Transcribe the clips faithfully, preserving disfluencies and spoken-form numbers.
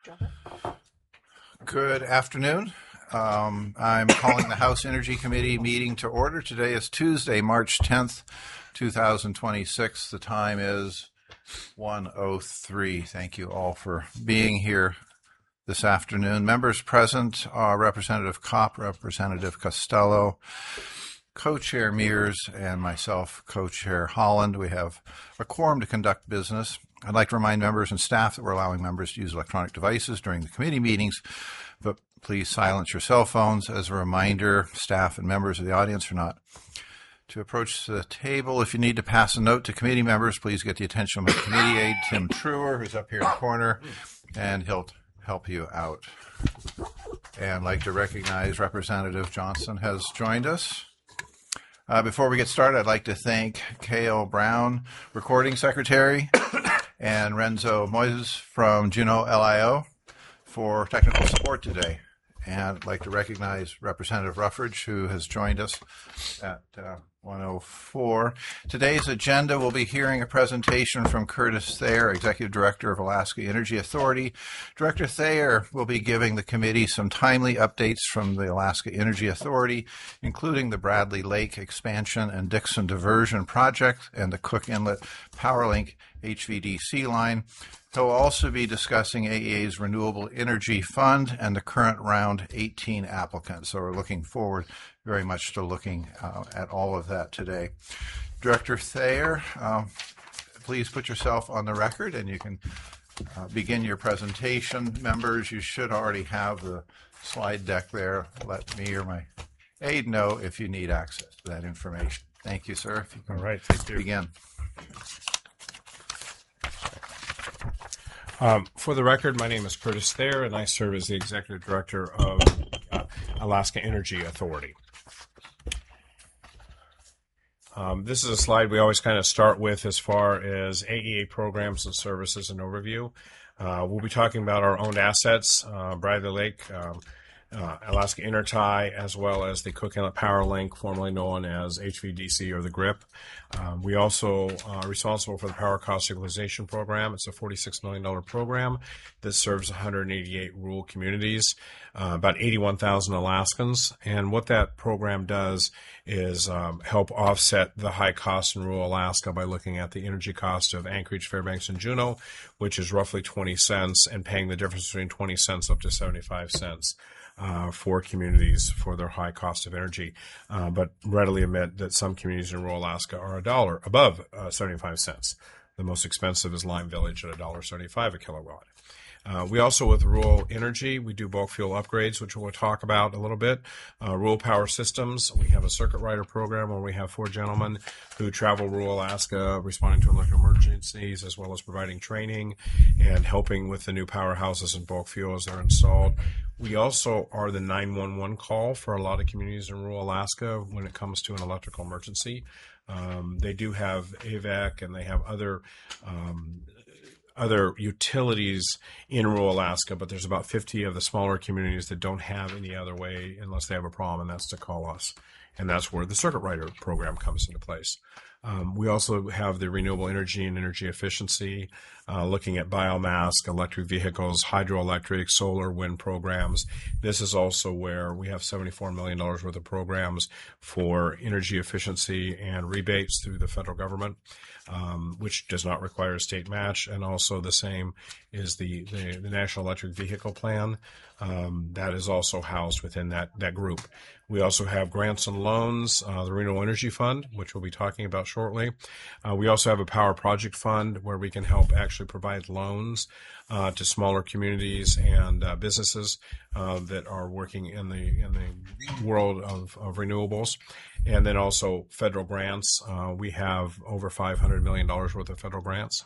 Good afternoon. Um, I'm calling the House Energy Committee meeting to order. Today is Tuesday, March tenth, two thousand twenty-six. The time is one oh three. Thank you all for being here this afternoon. Members present are Representative Kopp, Representative Costello, Co-Chair Mears, and myself, Co-Chair Holland. We have a quorum to conduct business. I'd like to remind members and staff that we're allowing members to use electronic devices during the committee meetings, but please silence your cell phones. As a reminder, staff and members of the audience are not to approach the table. If you need to pass a note to committee members, please get the attention of my committee aide, Tim Truer, who's up here in the corner, and he'll help you out. And I'd like to recognize Representative Johnson has joined us. Uh, before we get started, I'd like to thank K L Brown, Recording Secretary, and Renzo Moises from Juneau L I O for technical support today. And I'd like to recognize Representative Ruffridge, who has joined us at uh, one oh four. Today's agenda will be hearing a presentation from Curtis Thayer, Executive Director of Alaska Energy Authority. Director Thayer will be giving the committee some timely updates from the Alaska Energy Authority, including the Bradley Lake Expansion and Dixon Diversion Project and the Cook Inlet PowerLink H V D C line. He'll also be discussing A E A's Renewable Energy Fund and the current round eighteen applicants. So we're looking forward very much to looking uh, at all of that today. Director Thayer, um, please put yourself on the record and you can uh, begin your presentation. Members, you should already have the slide deck there. Let me or my aide know if you need access to that information. Thank you, sir. If you can all right, thank you. Begin. Um, for the record, my name is Curtis Thayer, and I serve as the Executive Director of uh, Alaska Energy Authority. Um, this is a slide we always kind of start with as far as A E A programs and services and overview. Uh, we'll be talking about our owned assets, uh, Bradley Lake, um, uh, Alaska Intertie, as well as the Cook Inlet PowerLink, formerly known as H V D C or the GRIP. Um, we also are responsible for the Power Cost Equalization Program. It's a forty-six million dollars program that serves one hundred eighty-eight rural communities, uh, about eighty-one thousand Alaskans. And what that program does is um, help offset the high costs in rural Alaska by looking at the energy cost of Anchorage, Fairbanks, and Juneau, which is roughly twenty cents, and paying the difference between twenty cents up to seventy-five cents. Uh, for communities for their high cost of energy, uh, but readily admit that some communities in rural Alaska are a dollar above uh, seventy-five cents. The most expensive is Lime Village at one dollar seventy-five a kilowatt. Uh, we also, with rural energy, we do bulk fuel upgrades, which we'll talk about a little bit. Uh, rural power systems, we have a circuit rider program where we have four gentlemen who travel rural Alaska responding to electrical emergencies, as well as providing training and helping with the new powerhouses and bulk fuel as they're installed. We also are the nine one one call for a lot of communities in rural Alaska when it comes to an electrical emergency. Um, they do have A V E C and they have other um, other utilities in rural Alaska, but there's about fifty of the smaller communities that don't have any other way unless they have a problem, and that's to call us. And that's where the Circuit Rider program comes into place. Um, we also have the renewable energy and energy efficiency, uh, looking at biomass, electric vehicles, hydroelectric, solar, wind programs. This is also where we have seventy-four million dollars worth of programs for energy efficiency and rebates through the federal government, um, which does not require a state match. And also the same is the, the, the National Electric Vehicle Plan. Um, that is also housed within that, that group. We also have grants and loans, uh, the Renewable Energy Fund, which we'll be talking about shortly. Uh, we also have a Power Project Fund where we can help actually provide loans uh, to smaller communities and uh, businesses uh, that are working in the in the world of, of renewables. And then also federal grants. Uh, we have over five hundred million dollars worth of federal grants.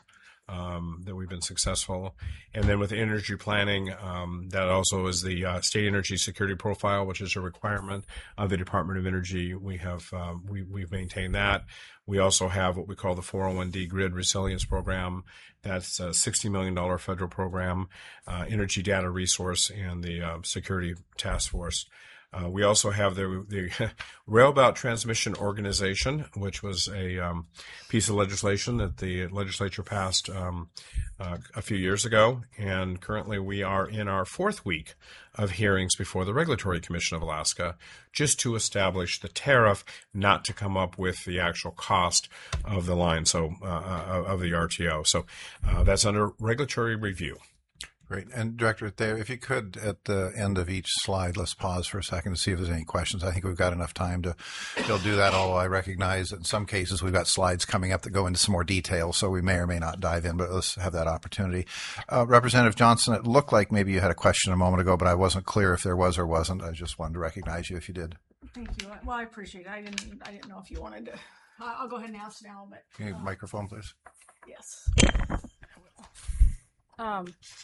Um, that we've been successful. And then with energy planning, um, that also is the uh, State Energy Security Profile, which is a requirement of the Department of Energy. We have, um, we, we've maintained that. We also have what we call the four oh one D Grid Resilience Program. That's a sixty million dollars federal program, uh, Energy Data Resource, and the uh, Security Task Force. Uh, we also have the, the Railbout Transmission Organization, which was a um, piece of legislation that the legislature passed um, uh, a few years ago. And currently we are in our fourth week of hearings before the Regulatory Commission of Alaska, just to establish the tariff, not to come up with the actual cost of the line, so uh, of the R T O. So uh, that's under regulatory review. Great. And Director Thayer, if you could, at the end of each slide, let's pause for a second to see if there's any questions. I think we've got enough time to still do that, although I recognize that in some cases we've got slides coming up that go into some more detail, so we may or may not dive in, but let's have that opportunity. Uh, Representative Johnson, it looked like maybe you had a question a moment ago, but I wasn't clear if there was or wasn't. I just wanted to recognize you if you did. Thank you. Well, I appreciate it. I didn't, I didn't know if you wanted to. I'll go ahead and ask now, but. Can you uh, microphone, please? Yes. I will. Um,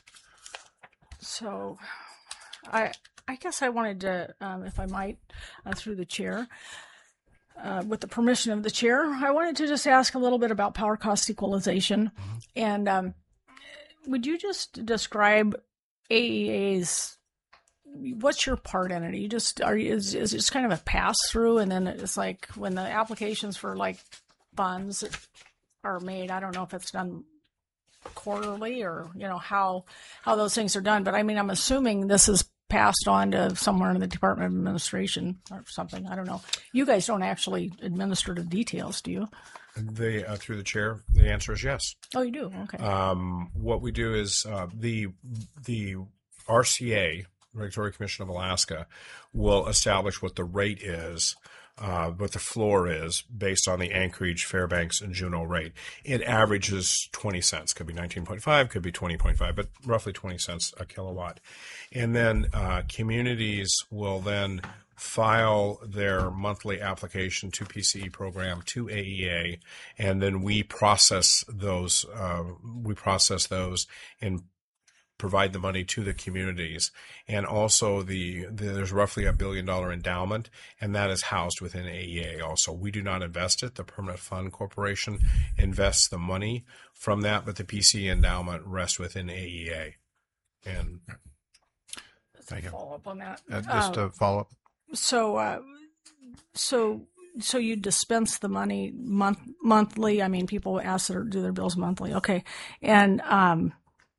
So, I I guess I wanted to, um, if I might, uh, through the chair, uh, with the permission of the chair, I wanted to just ask a little bit about power cost equalization. Mm-hmm. And um, would you just describe A E A's, what's your part in it? Are you just, are you, is, is it just kind of a pass through, and then it's like when the applications for like funds are made, I don't know if it's done quarterly or, you know, how how those things are done. But I mean, I'm assuming this is passed on to somewhere in the Department of Administration or something. I don't know. You guys don't actually administer the details, do you? The, uh, through the chair, the answer is yes. Oh, you do? Okay. Um, what we do is uh, the the R C A, Regulatory Commission of Alaska, will establish what the rate is, Uh, what the floor is based on the Anchorage, Fairbanks, and Juneau rate. It averages twenty cents. Could be nineteen point five, could be twenty point five, but roughly twenty cents a kilowatt. And then uh, communities will then file their monthly application to P C E program, to A E A, and then we process those. Uh, we process those and provide the money to the communities. And also the, the there's roughly a billion dollar endowment, and that is housed within A E A also. We do not invest it. The Permanent Fund Corporation invests the money from that, but the P C E endowment rests within A E A. And thank you. Follow up on that. Uh, just uh, a follow up. So, uh, so, so you dispense the money month monthly. I mean, people ask to do their bills monthly. Okay. And, um,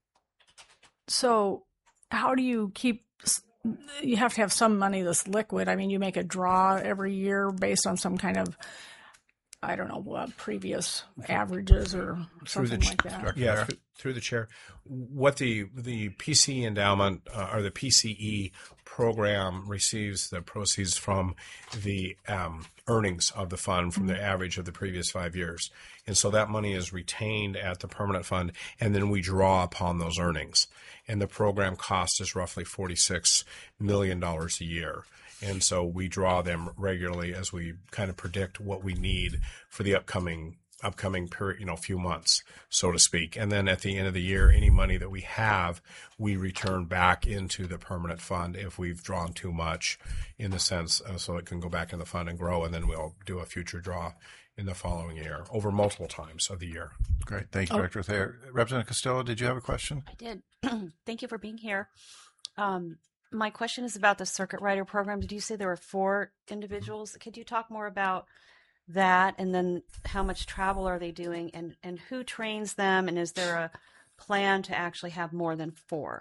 so how do you keep, you have to have some money that's liquid. I mean, you make a draw every year based on some kind of, I don't know, uh, previous averages or something like that. Yeah, through, through the chair. What the the P C E endowment uh, or the P C E program receives the proceeds from the um, earnings of the fund from the average of the previous five years. And so that money is retained at the permanent fund, and then we draw upon those earnings. And the program cost is roughly forty-six million dollars a year. And so we draw them regularly as we kind of predict what we need for the upcoming upcoming period, you know, few months, so to speak. And then at the end of the year, any money that we have, we return back into the permanent fund if we've drawn too much, in the sense, uh, so it can go back in the fund and grow, and then we'll do a future draw in the following year over multiple times of the year. Great. Thank you, Oh. Director Thayer. Representative Costello, did you have a question? I did. Thank you for being here. Um, my question is about the Circuit Rider program. Did you say there were four individuals? Could you talk more about that, and then how much travel are they doing, and, and who trains them, and is there a plan to actually have more than four?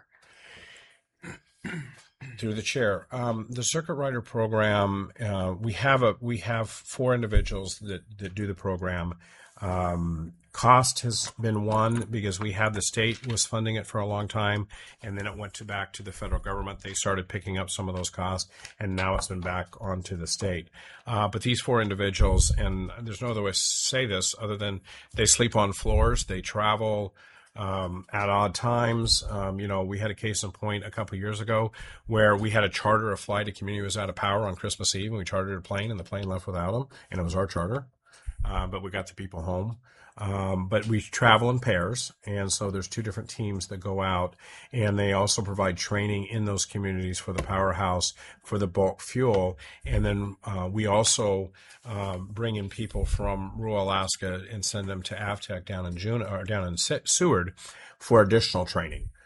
Through the chair, um, the Circuit Rider program, uh, we have a we have four individuals that, that do the program. Um, cost has been one because we had the state was funding it for a long time, and then it went to back to the federal government. They started picking up some of those costs, and now it's been back onto the state. Uh, but these four individuals, and there's no other way to say this other than they sleep on floors, they travel Um, at odd times. Um, you know, we had a case in point a couple of years ago where we had to charter a flight. A community was out of power on Christmas Eve, and we chartered a plane, and the plane left without them, and it was our charter. Uh, but we got the people home. Um, but we travel in pairs, and so there's two different teams that go out, and they also provide training in those communities for the powerhouse, for the bulk fuel, and then uh, we also uh, bring in people from rural Alaska and send them to Avtech down in June or down in Seward for additional training.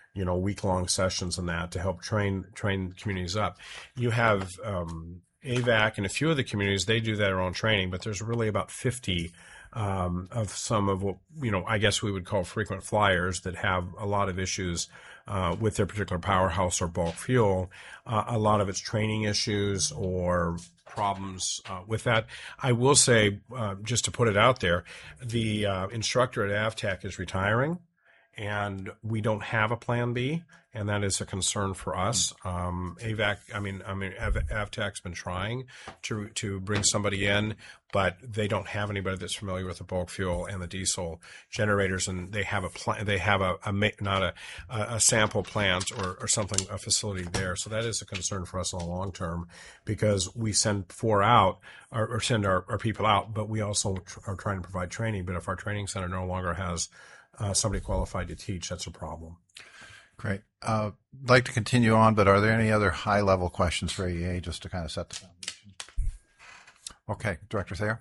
you know, week long sessions and that to help train train communities up. You have um, A V A C and a few of the communities, they do their own training, but there's really about fifty um, of some of what, you know, I guess we would call frequent flyers that have a lot of issues uh, with their particular powerhouse or bulk fuel. Uh, a lot of it's training issues or problems uh, with that. I will say, uh, just to put it out there, the uh, instructor at AvTech is retiring, and we don't have a plan B, and that is a concern for us. Um, A V A C, I mean, I mean, Av- AvTech's been trying to to bring somebody in, but they don't have anybody that's familiar with the bulk fuel and the diesel generators, and they have a plan. They have a, a ma- not a a sample plant or or something, a facility there. So that is a concern for us in the long term, because we send four out or, or send our, our people out, but we also tr- are trying to provide training. But if our training center no longer has Uh, somebody qualified to teach, that's a problem. Great. Uh, I'd like to continue on, but are there any other high-level questions for A E A just to kind of set the foundation? Okay, Director Thayer.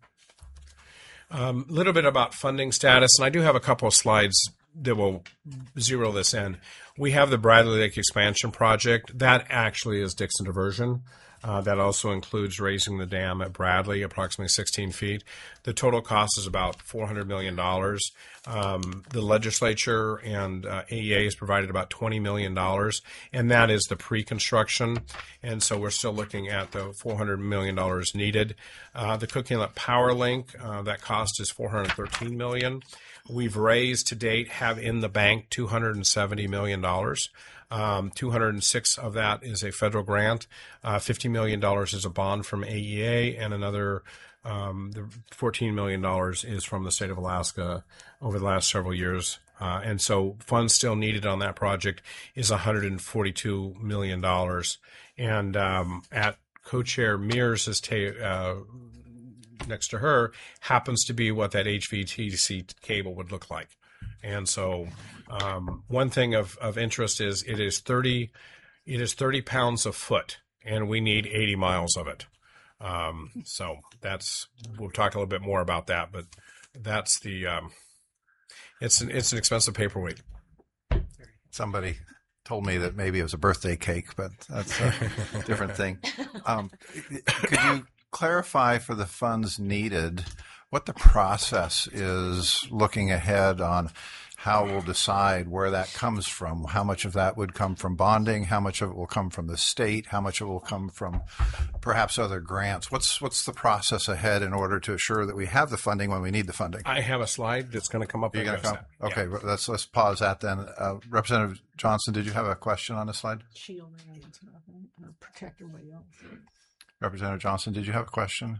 A um, little bit about funding status, and I do have a couple of slides that will zero this in. We have the Bradley Lake Expansion Project. That actually is Dixon Diversion. Uh, that also includes raising the dam at Bradley, approximately sixteen feet. The total cost is about four hundred million dollars. Um, the legislature and uh, A E A has provided about twenty million dollars, and that is the pre-construction. And so we're still looking at the four hundred million dollars needed. Uh, the Cook Inlet Power Link, uh, that cost is four hundred thirteen million dollars. We've raised to date, have in the bank two hundred seventy million dollars. Um, two hundred six of that is a federal grant. Uh, fifty million dollars is a bond from A E A, and another um, the fourteen million dollars is from the state of Alaska over the last several years. Uh, and so funds still needed on that project is one hundred forty-two million dollars. And um, at co-chair Mears' ta- uh, next to her happens to be what that H V T C cable would look like. And so um, one thing of, of interest is it is thirty it is thirty pounds a foot, and we need eighty miles of it. Um, so that's we'll talk a little bit more about that, but that's the um, it's an it's an expensive paperweight. Somebody told me that maybe it was a birthday cake, but that's a different thing. Um, could you clarify for the funds needed what the process is looking ahead on how we'll decide where that comes from? How much of that would come from bonding? How much of it will come from the state? How much of it will come from perhaps other grants? What's what's the process ahead in order to assure that we have the funding when we need the funding? I have a slide that's going to come up. You're going to come? That. Okay, Yeah. let's let's pause that then. Uh, Representative Johnson, did you have a question on the slide? Shield and or protect everybody else. Representative Johnson, did you have a question?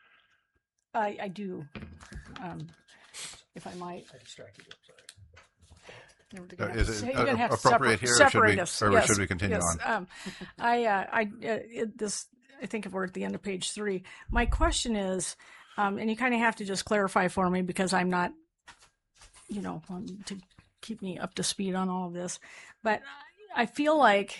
I, I do, um, if I might. I distracted you. I'm sorry. You're gonna Is have to- it you're gonna have to appropriate separ- here, or should separate we- us. or Yes, should we continue yes. on? Um, I, uh, I, uh, it, this, I think if we're at the end of page three, my question is, um, and you kind of have to just clarify for me because I'm not, you know, um, to keep me up to speed on all of this, but I feel like,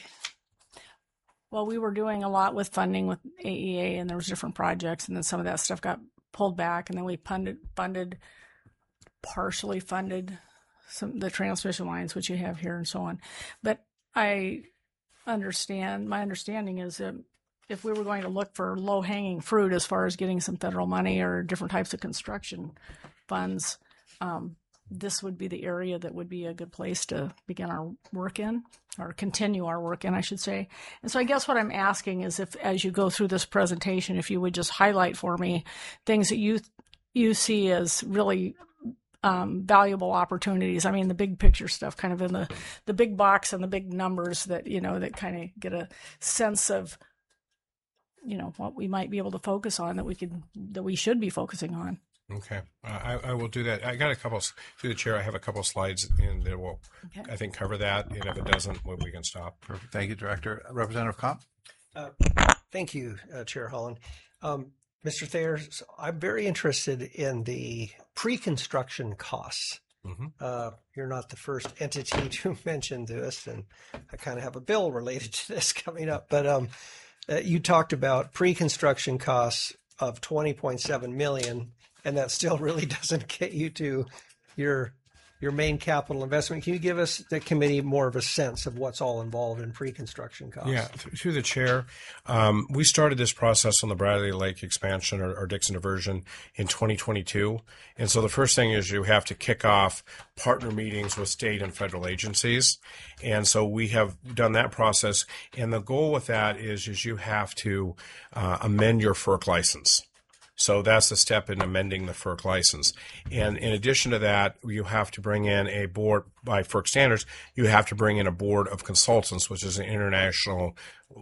well, we were doing a lot with funding with A E A, and there was different projects, and then some of that stuff got pulled back, and then we funded, funded, partially funded some the transmission lines, which you have here, and so on. But I understand. My understanding is that if we were going to look for low hanging fruit as far as getting some federal money or different types of construction funds, um, this would be the area that would be a good place to begin our work in, or continue our work in, I should say. And so I guess what I'm asking is if, as you go through this presentation, if you would just highlight for me things that you you see as really um, valuable opportunities. I mean, the big picture stuff, kind of in the, the big box and the big numbers that, you know, that kind of get a sense of, you know, what we might be able to focus on that we could, that we should be focusing on. Okay, uh, I, I will do that. I got a couple through the chair. I have a couple slides in that will, Okay. I think, cover that. And if it doesn't, well, we can stop. Perfect. Thank you, Director. Representative Kopp? Uh, thank you, uh, Chair Holland. Um, Mister Thayer, so I'm very interested in the pre-construction costs. Mhm. Uh, you're not the first entity to mention this, and I kind of have a bill related to this coming up. But um, uh, you talked about pre-construction costs of twenty point seven million dollars, and that still really doesn't get you to your your main capital investment. Can you give us, the committee, more of a sense of what's all involved in pre-construction costs? Yeah, th- through the chair, um, we started this process on the Bradley Lake expansion or, or Dixon diversion in twenty twenty-two. And so the first thing is you have to kick off partner meetings with state and federal agencies. And so we have done that process. And the goal with that is, is you have to uh, amend your FERC license. So that's the step in amending the FERC license. And in addition to that, you have to bring in a board, by FERC standards, you have to bring in a board of consultants, which is an international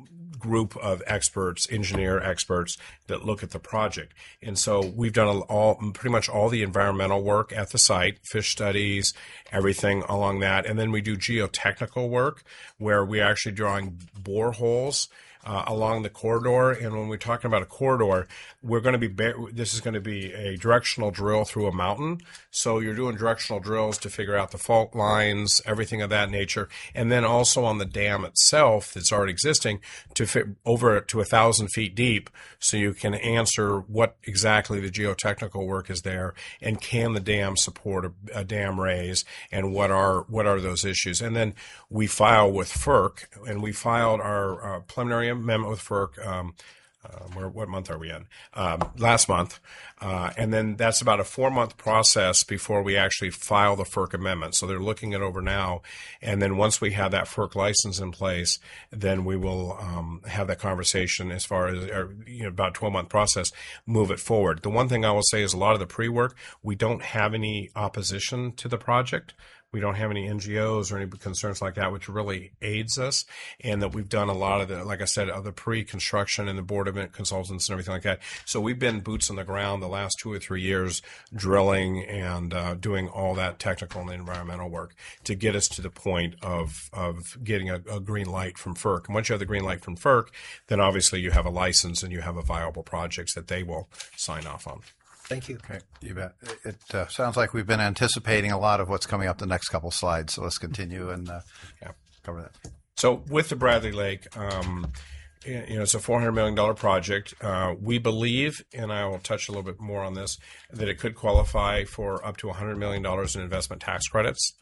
group of experts, engineer experts that look at the project. And so we've done all, pretty much all the environmental work at the site, fish studies, everything along that. And then we do geotechnical work where we're actually drawing boreholes Uh, along the corridor. And when we're talking about a corridor, we're going to be, this is going to be a directional drill through a mountain. So you're doing directional drills to figure out the fault lines, everything of that nature. And then also on the dam itself that's already existing to fit over to a thousand feet deep. So you can answer what exactly the geotechnical work is there, and can the dam support a, a dam raise, and what are, what are those issues? And then we file with FERC, and we filed our uh, preliminary amendment with FERC. Um, uh, where, what month are we in? Um, last month. Uh, and then that's about a four-month process before we actually file the FERC amendment. So they're looking it over now. And then once we have that FERC license in place, then we will um, have that conversation as far as, or, you know, about a twelve-month process, move it forward. The one thing I will say is a lot of the pre-work, we don't have any opposition to the project. We don't have any N G Os or any concerns like that, which really aids us. And that we've done a lot of the, like I said, of the pre-construction and the board of consultants and everything like that. So we've been boots on the ground the last two or three years, drilling and uh, doing all that technical and environmental work to get us to the point of of getting a, a green light from FERC. And once you have the green light from FERC, then obviously you have a license and you have a viable projects that they will sign off on. Thank you. Okay, you bet. It uh, sounds like we've been anticipating a lot of what's coming up the next couple slides, so let's continue and uh, Yeah. cover that. So with the Bradley Lake, um, you know, it's a four hundred million dollars project. Uh, we believe, and I will touch a little bit more on this, that it could qualify for up to one hundred million dollars in investment tax credits.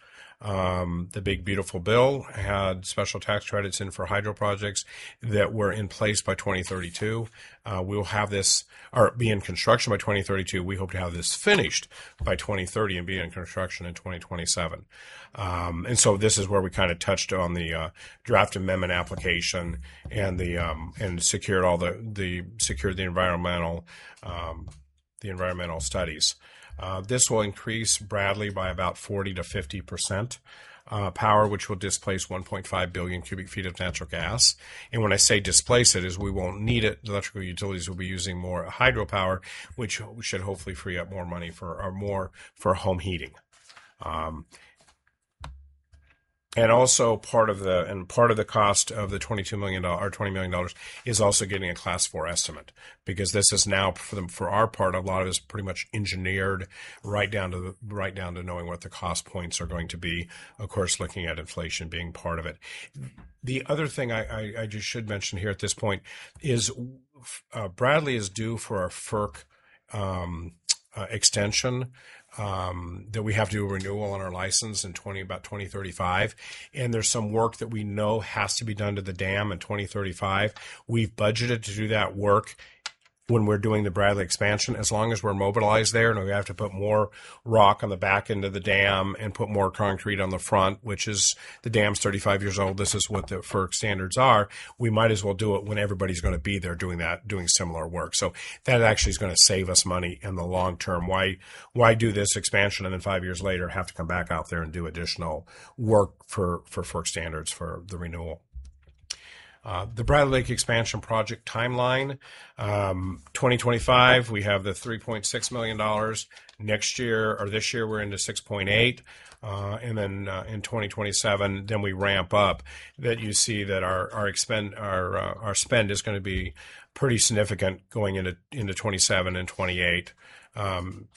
Um, the Big Beautiful Bill had special tax credits in for hydro projects that were in place by twenty thirty-two. Uh, we will have this, or be in construction by twenty thirty-two. We hope to have this finished by twenty thirty and be in construction in twenty twenty-seven. Um, and so this is where we kind of touched on the uh, draft amendment application and the um, and secured all the the secured the environmental um, the environmental studies. Uh, this will increase Bradley by about forty to fifty percent uh, power, which will displace one point five billion cubic feet of natural gas. And when I say displace it, is we won't need it. The electrical utilities will be using more hydropower, which should hopefully free up more money for, or more for home heating. Um, And also part of the and part of the cost of the twenty-two million dollars or twenty million dollars is also getting a class four estimate, because this is now for them for our part, a lot of it is pretty much engineered right down to the, right down to knowing what the cost points are going to be. Of course, looking at inflation being part of it. The other thing I, I, I just should mention here at this point is uh, Bradley is due for our FERC um, uh, extension. Um, that we have to do a renewal on our license in twenty about twenty thirty-five, and there's some work that we know has to be done to the dam in twenty thirty-five. We've budgeted to do that work when we're doing the Bradley expansion, as long as we're mobilized there, and we have to put more rock on the back end of the dam and put more concrete on the front, which is, the dam's thirty-five years old. This is what the FERC standards are. We might as well do it when everybody's going to be there doing that, doing similar work. So that actually is going to save us money in the long term. Why, why do this expansion and then five years later have to come back out there and do additional work for, for FERC standards for the renewal? Uh, the Bradley Lake expansion project timeline, um, twenty twenty-five, we have the three point six million dollars. Next year, or this year, we're into six point eight. Uh, and then uh, in twenty twenty-seven, then we ramp up. That you see that our our expend our uh, our spend is going to be pretty significant going into into twenty-seven and twenty-eight. Um,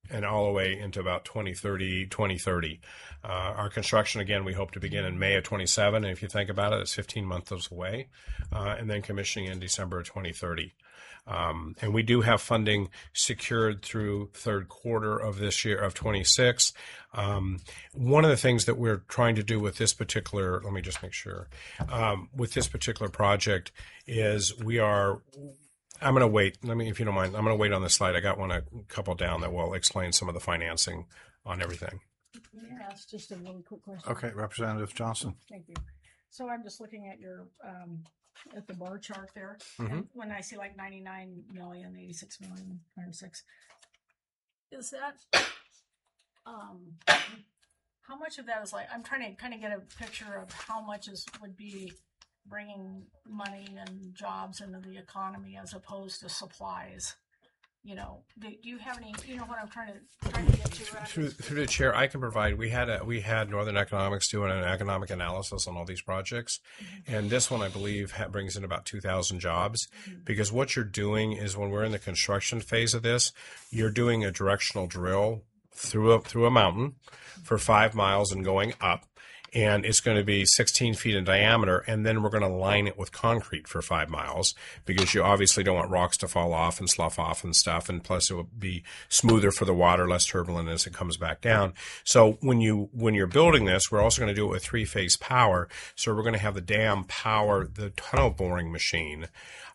and all the way into about twenty thirty, twenty thirty. Uh, our construction, again, we hope to begin in May of twenty-seven. And if you think about it, it's fifteen months away, uh, and then commissioning in December of twenty thirty. Um, and we do have funding secured through third quarter of this year of twenty-six. Um, one of the things that we're trying to do with this particular, let me just make sure, um, with this particular project is we are, I'm going to wait. Let me, if you don't mind, I'm going to wait on this slide. I got one a couple down that will explain some of the financing on everything. Yeah, it's just a really quick question. Okay, Representative Johnson. Thank you. So I'm just looking at your, um, at the bar chart there. Mhm. And when I see like ninety-nine million, eighty-six million, one hundred six, is that, um, how much of that is like, I'm trying to kind of get a picture of how much is, would be bringing money and jobs into the economy as opposed to supplies. You know, do do you have any, you know what I'm trying to, trying to get to? Roger? Through, through the chair, I can provide. We had a, we had Northern Economics doing an economic analysis on all these projects, mm-hmm. and this one I believe ha- brings in about two thousand jobs. Mm-hmm. Because what you're doing is when we're in the construction phase of this, you're doing a directional drill through a through a mountain for five miles and going up. And it's going to be sixteen feet in diameter, and then we're going to line it with concrete for five miles because you obviously don't want rocks to fall off and slough off and stuff, and plus it will be smoother for the water, less turbulent as it comes back down. So when you when you're building this, we're also going to do it with three-phase power. So we're going to have the dam power the tunnel boring machine,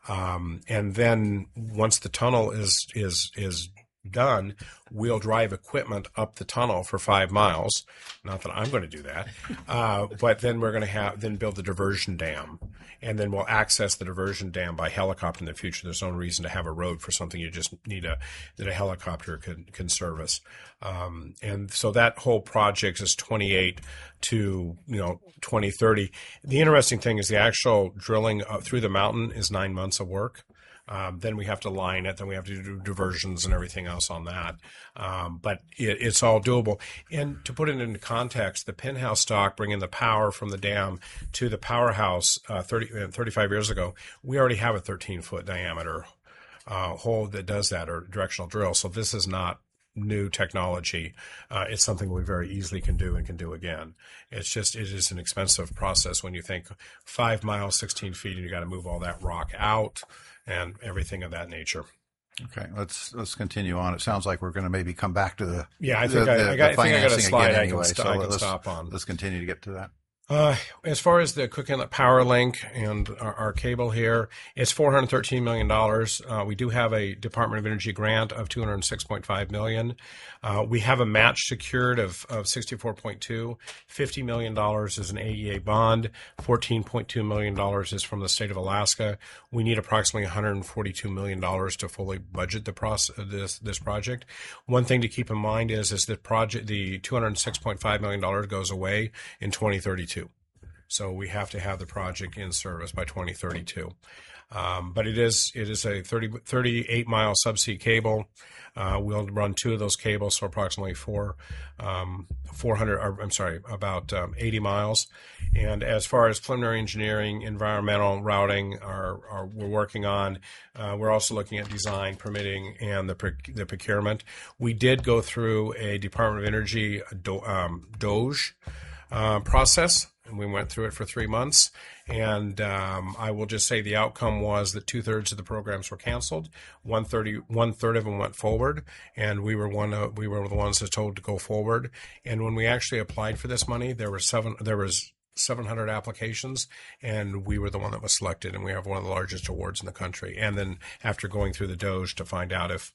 um, and then once the tunnel is is is done, we'll drive equipment up the tunnel for five miles. Not that I'm going to do that, uh, but then we're going to have then build the diversion dam, and then we'll access the diversion dam by helicopter in the future. There's no reason to have a road for something you just need a that a helicopter can can service. Um, and so that whole project is twenty-eight to you know twenty thirty. The interesting thing is the actual drilling uh, through the mountain is nine months of work. Um, then we have to line it. Then we have to do diversions and everything else on that. Um, but it, it's all doable. And to put it into context, the Penthouse stock bringing the power from the dam to the powerhouse uh, thirty, thirty-five years ago, we already have a thirteen-foot diameter uh, hole that does that, or directional drill. So this is not new technology. Uh, it's something we very easily can do and can do again. It's just, it is an expensive process when you think five miles, sixteen feet, and you got to move all that rock out and everything of that nature. Okay, let's let's continue on. It sounds like we're going to maybe come back to the yeah. I think the, I, the, I, got, I, think I got a slide I anyway, can, st- so I can let's, stop on. Let's continue to get to that. Uh, as far as the Cook Inlet Power Link and our, our cable here, it's four hundred thirteen million dollars. Uh, we do have a Department of Energy grant of two hundred six point five million dollars. Uh, we have a match secured of, of sixty-four point two. fifty million dollars is an A E A bond. fourteen point two million dollars is from the state of Alaska. We need approximately one hundred forty-two million dollars to fully budget the process, this, this project. One thing to keep in mind is, is that project, the two hundred six point five million dollars goes away in twenty thirty-two. So we have to have the project in service by twenty thirty-two. Um, but it is it is a thirty, thirty-eight mile subsea cable. Uh, we'll run two of those cables, so approximately four, um, four hundred. Or, I'm sorry, about um, eighty miles. And as far as preliminary engineering, environmental routing, are, are we're working on. Uh, we're also looking at design, permitting, and the the procurement. We did go through a Department of Energy do, um, DOGE uh, process. And we went through it for three months. And um, I will just say the outcome was that two-thirds of the programs were canceled. One thirty, one-third of them went forward. And we were one of, we were the ones that told to go forward. And when we actually applied for this money, there were seven, there was seven hundred applications, and we were the one that was selected. And we have one of the largest awards in the country. And then after going through the DOGE to find out if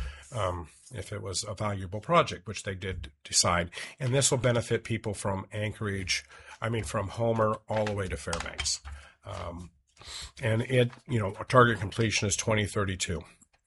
um, if it was a valuable project, which they did decide. And this will benefit people from Anchorage, I mean, from Homer all the way to Fairbanks. Um, and it, you know, target completion is twenty thirty-two.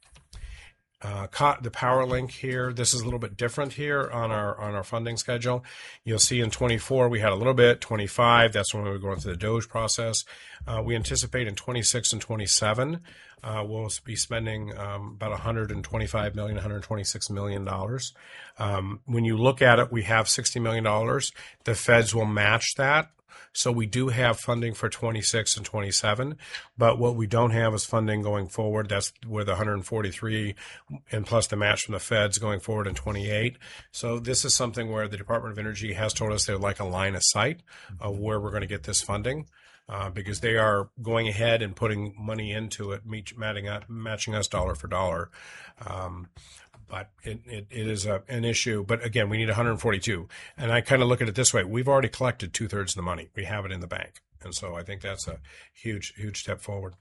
Uh, the power link here, this is a little bit different here on our on our funding schedule. You'll see in twenty-four we had a little bit, twenty-five, that's when we were going through the DOGE process. Uh, we anticipate in twenty-six and twenty-seven uh, we'll be spending um, about one hundred twenty-five million dollars, one hundred twenty-six million dollars. Um, when you look at it, we have sixty million dollars. The feds will match that. So we do have funding for twenty-six and twenty-seven, but what we don't have is funding going forward. That's where the one hundred forty-three and plus the match from the feds going forward in twenty-eight. So this is something where the Department of Energy has told us they would like a line of sight of where we're going to get this funding. Uh, because they are going ahead and putting money into it, meet, matching, matching us dollar for dollar. Um, but it, it, it is a, an issue. But again, we need one hundred forty-two. And I kind of look at it this way. We've already collected two thirds of the money. We have it in the bank. And so I think that's a huge, huge step forward.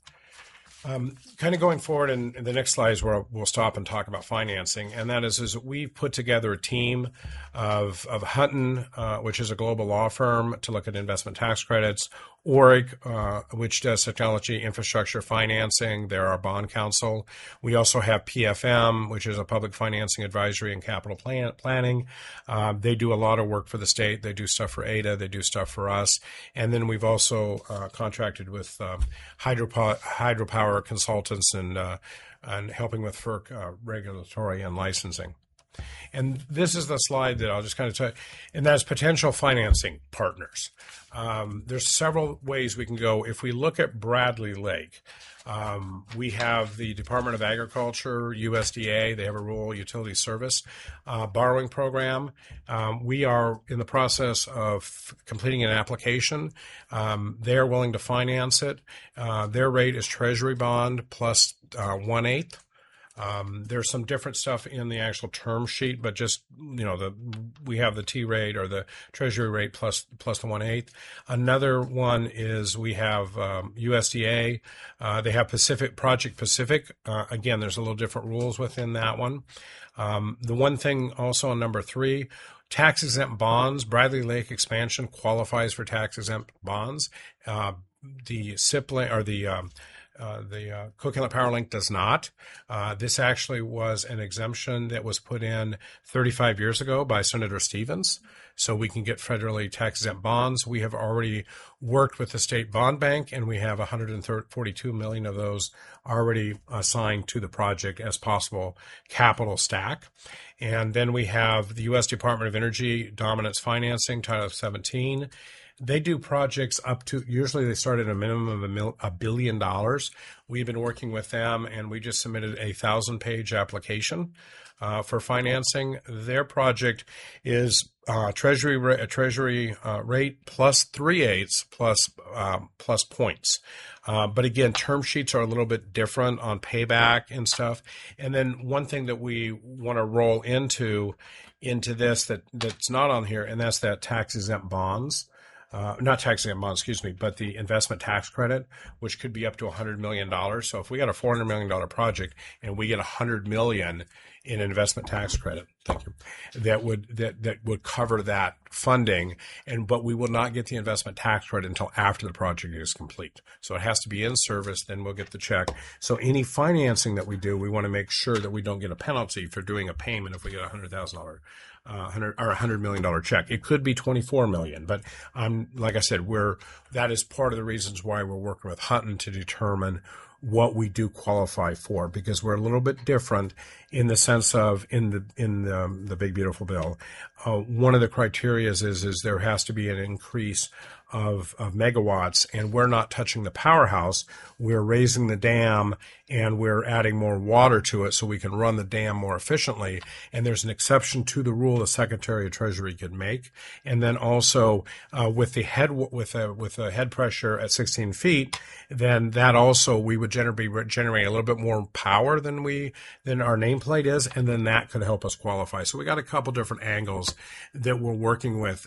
Um, kind of going forward, and the next slide is where we'll stop and talk about financing, and that is, is we've put together a team of, of Hutton, uh, which is a global law firm, to look at investment tax credits, ORIC, uh, which does technology infrastructure financing. They're our bond counsel. We also have P F M, which is a public financing advisory and capital plan, planning. Uh, they do a lot of work for the state. They do stuff for A D A. They do stuff for us. And then we've also uh, contracted with um, hydropower, hydropower consultants and uh, and helping with F E R C uh, regulatory and licensing. And this is the slide that I'll just kind of tell you, and that's potential financing partners. Um, there's several ways we can go. If we look at Bradley Lake, um, we have the Department of Agriculture, U S D A, they have a rural utility service uh, borrowing program. Um, we are in the process of completing an application. Um, they're willing to finance it. Uh, their rate is Treasury bond plus uh, one-eighth. Um, there's some different stuff in the actual term sheet, but just, you know, the we have the T rate or the Treasury rate plus plus the one eighth. Another one is we have um, U S D A. Uh, they have Pacific Project Pacific. Uh, again, there's a little different rules within that one. Um, the one thing also on number three, tax exempt bonds. Bradley Lake expansion qualifies for tax exempt bonds. Uh, the S I P or the um, Uh, the uh, Cook Inlet Power Link does not. Uh, this actually was an exemption that was put in thirty-five years ago by Senator Stevens, so we can get federally tax-exempt bonds. We have already worked with the State Bond Bank, and we have one hundred forty-two million of those already assigned to the project as possible capital stack. And then we have the U S Department of Energy Dominance Financing, Title seventeen. They do projects up to, usually they start at a minimum of a, mil, a billion dollars. We've been working with them, and we just submitted a thousand-page application uh, for financing. Their project is uh, Treasury ra- Treasury uh, rate plus three-eighths plus, um, plus points. Uh, but again, term sheets are a little bit different on payback and stuff. And then one thing that we want to roll into into this that that's not on here, and that's that tax-exempt bonds. Uh, not tax exempt bonds, excuse me, but the investment tax credit, which could be up to one hundred million dollars. So if we got a four hundred million dollars project and we get one hundred million dollars in investment tax credit, thank you, that would that that would cover that funding, and but we will not get the investment tax credit until after the project is complete. So it has to be in service, then we'll get the check. So any financing that we do, we want to make sure that we don't get a penalty for doing a payment if we get a one hundred thousand dollars Uh, hundred or a hundred million dollar check. It could be twenty-four million, but um, like I said, we're that is part of the reasons why we're working with Hutton to determine what we do qualify for, because we're a little bit different in the sense of in the in the, um, the big beautiful bill. Uh, one of the criteria is is there has to be an increase of, of megawatts, and we're not touching the powerhouse. We're raising the dam, and we're adding more water to it so we can run the dam more efficiently. And there's an exception to the rule the Secretary of Treasury could make. And then also uh, with the head with a with a head pressure at sixteen feet, then that also we would generate generate a little bit more power than we than our nameplate is, and then that could help us qualify. So we got a couple different angles that we're working with.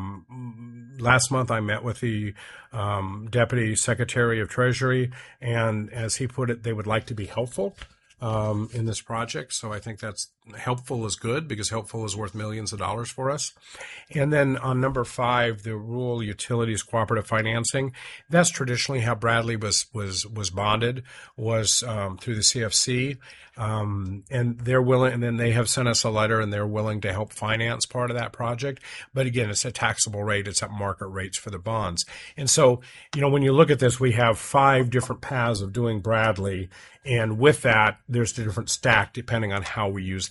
Um, last month I met with the um, Deputy Secretary of Treasury, and as he put it, they would like to be helpful um, in this project. So I think that's helpful is good, because helpful is worth millions of dollars for us. And then on number five, the rural utilities cooperative financing. That's traditionally how Bradley was was was bonded, was um, through the C F C. Um, and they're willing, and then they have sent us a letter, and they're willing to help finance part of that project. But again, it's a taxable rate. It's at market rates for the bonds. And so, you know, when you look at this, we have five different paths of doing Bradley. And with that, there's a different stack depending on how we use the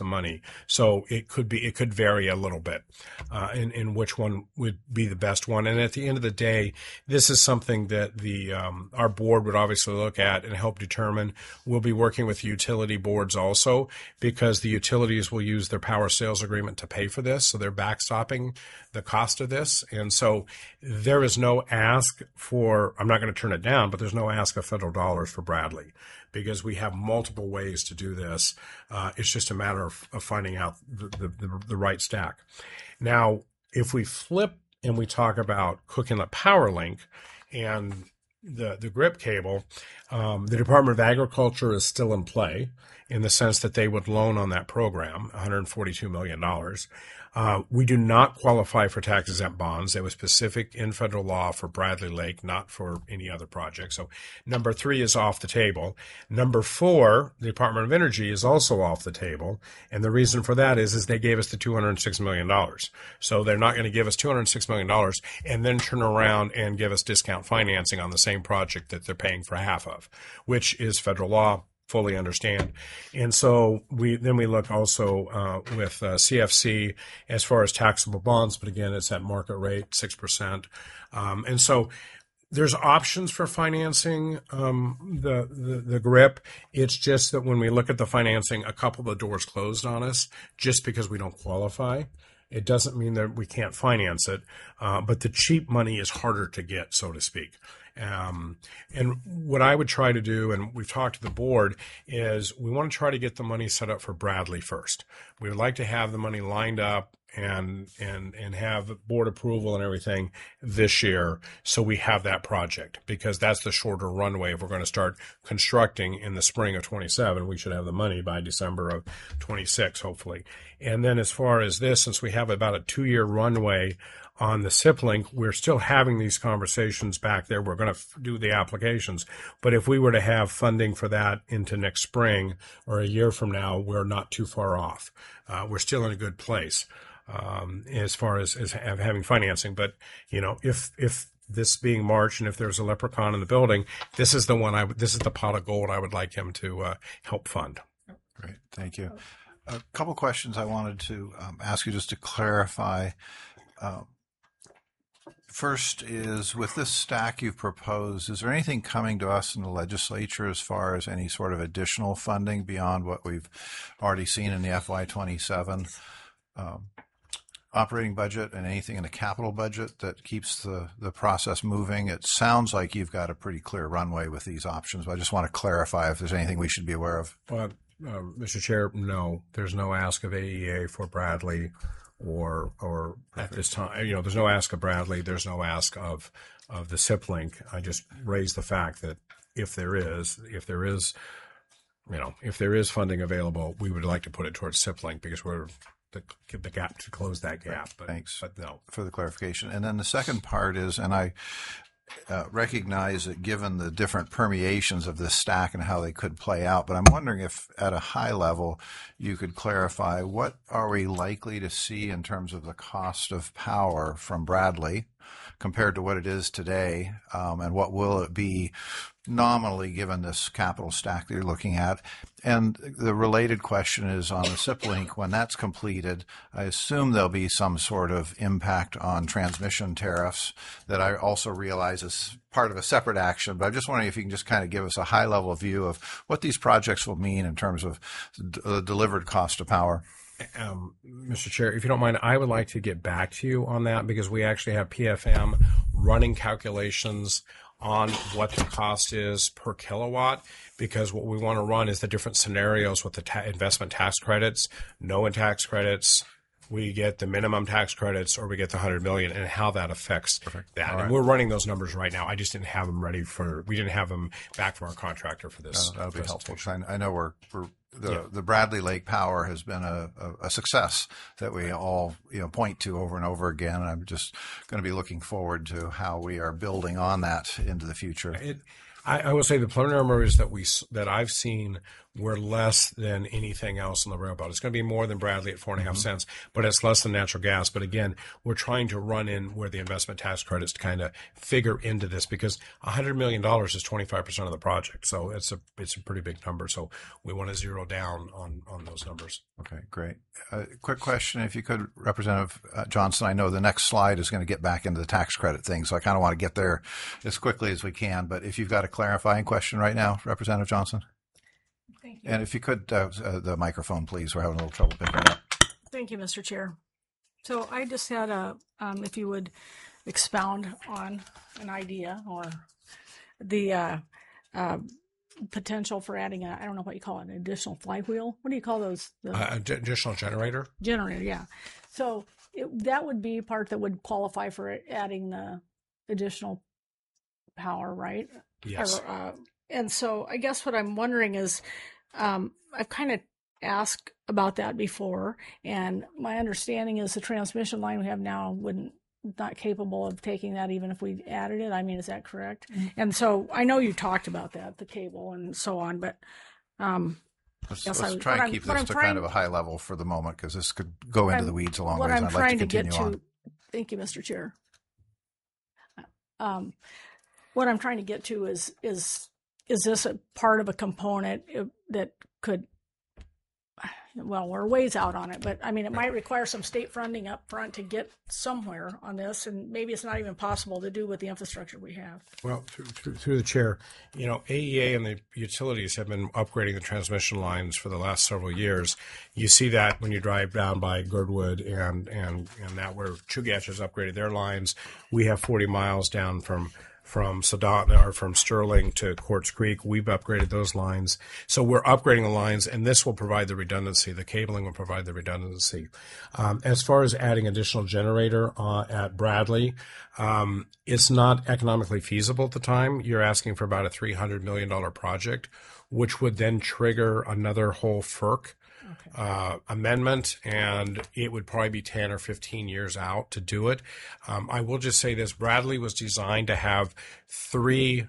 money. So it could be, it could vary a little bit, uh, in, in which one would be the best one. And at the end of the day, this is something that the, um, our board would obviously look at and help determine. We'll be working with utility boards also, because the utilities will use their power sales agreement to pay for this. So they're backstopping the cost of this. And so there is no ask for, I'm not going to turn it down, but there's no ask of federal dollars for Bradley, because we have multiple ways to do this. Uh, it's just a matter of, of finding out the, the, the, the right stack. Now, if we flip and we talk about Cook Inlet Power Link and the, the GRIP cable, um, the Department of Agriculture is still in play in the sense that they would loan on that program, one hundred forty-two million dollars. Uh, we do not qualify for tax-exempt bonds. That was specific in federal law for Bradley Lake, not for any other project. So number three is off the table. Number four, the Department of Energy is also off the table. And the reason for that is, is they gave us the two hundred six million dollars. So they're not going to give us two hundred six million dollars and then turn around and give us discount financing on the same project that they're paying for half of, which is federal law. Fully understand. And so we then we look also uh, with uh, C F C as far as taxable bonds, but again, it's at market rate, six percent. Um, and so there's options for financing um, the, the, the GRIP. It's just that when we look at the financing, a couple of the doors closed on us just because we don't qualify. It doesn't mean that we can't finance it, uh, but the cheap money is harder to get, so to speak. Um, and what I would try to do, and we've talked to the board, is we want to try to get the money set up for Bradley first. We would like to have the money lined up and and and have board approval and everything this year, so we have that project, because that's the shorter runway. If we're going to start constructing in the spring of twenty-seven, we should have the money by December of twenty-six, hopefully. And then as far as this, since we have about a two-year runway on the SIP-Link, we're still having these conversations back there. We're going to f- do the applications. But if we were to have funding for that into next spring or a year from now, we're not too far off. Uh, we're still in a good place um, as far as, as having financing. But, you know, if if this being March and if there's a leprechaun in the building, this is the one I would, this is the pot of gold I would like him to uh, help fund. Great. Thank you. A couple questions I wanted to um, ask you just to clarify. Uh, First is, with this stack you've proposed, is there anything coming to us in the legislature as far as any sort of additional funding beyond what we've already seen in the F Y twenty-seven um, operating budget, and anything in the capital budget that keeps the, the process moving? It sounds like you've got a pretty clear runway with these options, but I just want to clarify if there's anything we should be aware of. Well, uh, Mister Chair, no, there's no ask of A E A for Bradley. Or, or at this time, you know, there's no ask of Bradley. There's no ask of, of the SIP-Link. I just raised the fact that if there is, if there is, you know, if there is funding available, we would like to put it towards SIP-Link, because we're the, the gap to close that gap. But, Thanks. But no. For the clarification. And then the second part is, and I uh, recognize that given the different permeations of this stack and how they could play out, but I'm wondering if at a high level you could clarify, what are we likely to see in terms of the cost of power from Bradley compared to what it is today, um, and what will it be nominally given this capital stack that you're looking at? And the related question is on the SIP-Link, when that's completed, I assume there'll be some sort of impact on transmission tariffs that I also realize is part of a separate action, but I'm just wondering if you can just kind of give us a high-level view of what these projects will mean in terms of the delivered cost of power. Um, Mister Chair, if you don't mind, I would like to get back to you on that, because we actually have P F M running calculations on what the cost is per kilowatt, because what we want to run is the different scenarios with the ta- investment tax credits, no tax credits, we get the minimum tax credits, or we get the one hundred million, and how that affects Perfect. that. All and right. We're running those numbers right now. I just didn't have them ready for, we didn't have them back from our contractor for this. Uh, that would be helpful, because I, I know we're, we're the, yeah. the Bradley Lake Power has been a, a, a success that we all, you know, point to over and over again. And I'm just going to be looking forward to how we are building on that into the future. It, I, I will say the preliminary numbers that we that I've seen we're less than anything else on the railroad. It's going to be more than Bradley at four and a half cents, but it's less than natural gas. But again, we're trying to run in where the investment tax credits to kind of figure into this, because one hundred million dollars is twenty-five percent of the project. So it's a it's a pretty big number. So we want to zero down on, on those numbers. Okay, great. Uh, quick question, if you could, Representative uh, Johnson. I know the next slide is going to get back into the tax credit thing, so I kind of want to get there as quickly as we can. But if you've got a clarifying question right now, Representative Johnson. Thank you. And if you could, uh, uh, the microphone, please. We're having a little trouble picking it up. Thank you, Mister Chair. So I just had a, um, if you would expound on an idea or the uh, uh, potential for adding a, I don't know what you call it, an additional flywheel. What do you call those? The Uh, additional generator? generator, yeah. So it, that would be part that would qualify for adding the additional power, right? Yes. Or, uh, and so I guess what I'm wondering is, um, I've kind of asked about that before, and my understanding is the transmission line we have now wouldn't not capable of taking that even if we added it. I mean, is that correct? Mm-hmm. And so I know you talked about that, the cable and so on, but um, Let's, yes, let's I- try what and I'm- keep what this I'm to trying- kind of a high level for the moment, because this could go into I'm- the weeds a long what ways. I'm and I'd like trying to to get continue to, on. thank you, Mister Chair. Um, what I'm trying to get to is is is this a part of a component that could, well, we're ways out on it, but I mean, it might require some state funding up front to get somewhere on this, and maybe it's not even possible to do with the infrastructure we have. Well, through, through, through the chair, you know, A E A and the utilities have been upgrading the transmission lines for the last several years. You see that when you drive down by Girdwood and and and that where Chugach has upgraded their lines. We have forty miles down from from Sedona or from Sterling to Quartz Creek. We've upgraded those lines. So we're upgrading the lines, and this will provide the redundancy. The cabling will provide the redundancy. Um, as far as adding additional generator uh, at Bradley, um, it's not economically feasible at the time. You're asking for about a three hundred million dollars project, which would then trigger another whole F E R C Uh, amendment, and it would probably be ten or fifteen years out to do it. Um, I will just say this: Bradley was designed to have three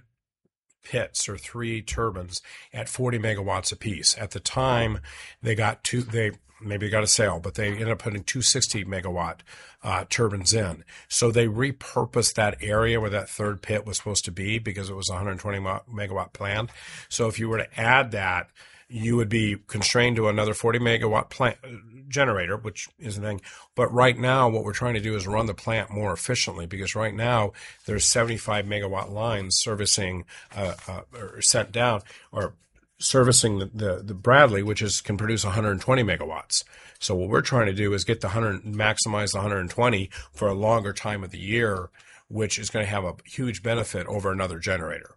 pits or three turbines at forty megawatts apiece. At the time, they got two, they maybe got a sale, but they ended up putting two sixty megawatt uh, turbines in. So they repurposed that area where that third pit was supposed to be because it was a one hundred twenty megawatt plant. So if you were to add that, you would be constrained to another forty megawatt plant generator, which is the thing. But right now, what we're trying to do is run the plant more efficiently, because right now there's seventy-five megawatt lines servicing uh, uh, or sent down or servicing the, the, the Bradley, which is can produce one hundred twenty megawatts. So what we're trying to do is get the one hundred, maximize the one hundred twenty for a longer time of the year, which is going to have a huge benefit over another generator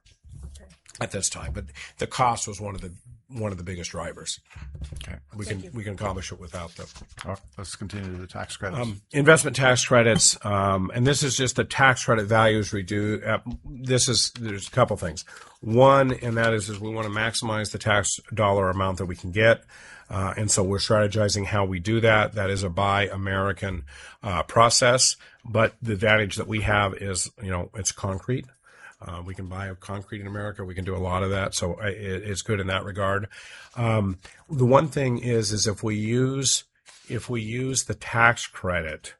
at this time. But the cost was one of the one of the biggest drivers. Okay. We Thank can you. we can accomplish it without them. All right, let's continue to the tax credits. Um, investment tax credits, um, and this is just the tax credit values reduced. Uh, this is there's a couple things. One, and that is, is we want to maximize the tax dollar amount that we can get, uh, and so we're strategizing how we do that. That is a Buy American uh, process, but the advantage that we have is, you know, it's concrete. Uh, we can buy concrete in America. We can do a lot of that, so it, it's good in that regard. Um, the one thing is, is if we use if we use the tax credit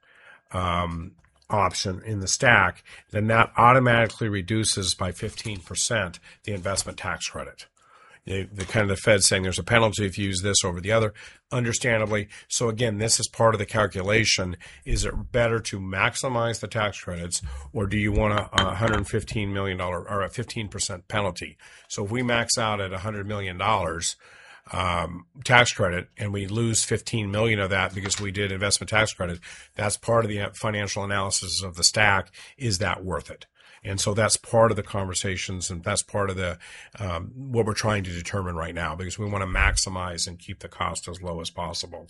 um, option in the stack, then that automatically reduces by fifteen percent the investment tax credit. The, the kind of the Fed saying there's a penalty if you use this over the other, understandably. So again, this is part of the calculation. Is it better to maximize the tax credits, or do you want a, a one hundred fifteen million dollars or a fifteen percent penalty? So if we max out at one hundred million dollars um, tax credit and we lose fifteen million dollars of that because we did investment tax credit, that's part of the financial analysis of the stack. Is that worth it? And so that's part of the conversations, and that's part of the um, what we're trying to determine right now, because we want to maximize and keep the cost as low as possible.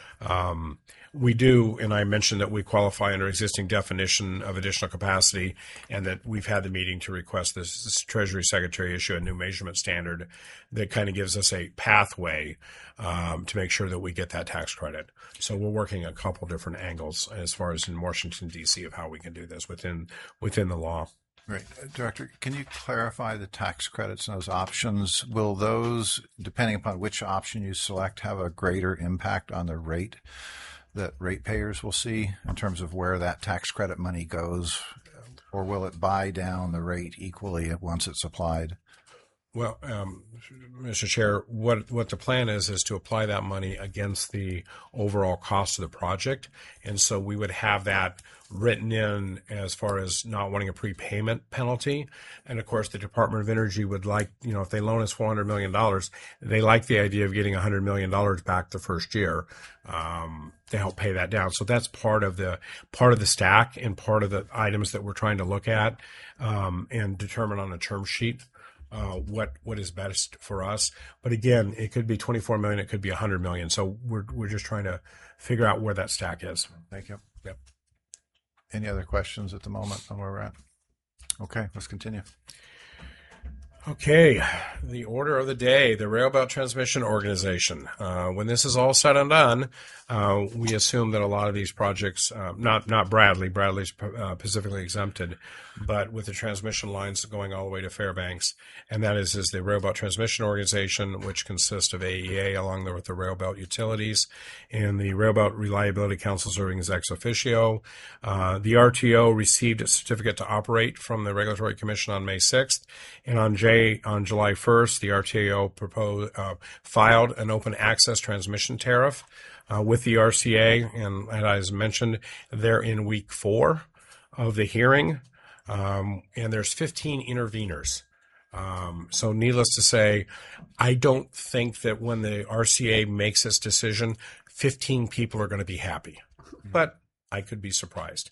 Um, we do, and I mentioned that we qualify under existing definition of additional capacity, and that we've had the meeting to request this, this Treasury Secretary issue a new measurement standard that kind of gives us a pathway um, to make sure that we get that tax credit. So we're working a couple different angles as far as in Washington, D C of how we can do this within within the law. Great. Uh, Director, can you clarify the tax credits and those options? Will those, depending upon which option you select, have a greater impact on the rate that ratepayers will see in terms of where that tax credit money goes? Or will it buy down the rate equally once it's applied? Well, um, Mister Chair, what what the plan is is to apply that money against the overall cost of the project, and so we would have that written in as far as not wanting a prepayment penalty. And of course, the Department of Energy would like, you know, if they loan us four hundred million dollars, they like the idea of getting one hundred million dollars back the first year um, to help pay that down. So that's part of the part of the stack and part of the items that we're trying to look at um, and determine on a term sheet. Uh, what what is best for us, but again, it could be twenty-four million, it could be one hundred million. So we're we're just trying to figure out where that stack is. Thank you. Yep. Any other questions at the moment on where we're at? Okay, let's continue. Okay, the order of the day, the Railbelt Transmission Organization. Uh, when this is all said and done, uh, we assume that a lot of these projects, uh, not not Bradley, Bradley's uh, specifically exempted, but with the transmission lines going all the way to Fairbanks, and that is, is the Railbelt Transmission Organization, which consists of A E A along there with the Railbelt Utilities, and the Railbelt Reliability Council serving as ex officio. Uh, the R T O received its certificate to operate from the Regulatory Commission on May sixth, and on J On July first, the R T O proposed, uh, filed an open access transmission tariff uh, with the R C A, and, and as mentioned, they're in week four of the hearing, um, and there's fifteen interveners. Um, so needless to say, I don't think that when the R C A makes its decision, fifteen people are going to be happy, but I could be surprised.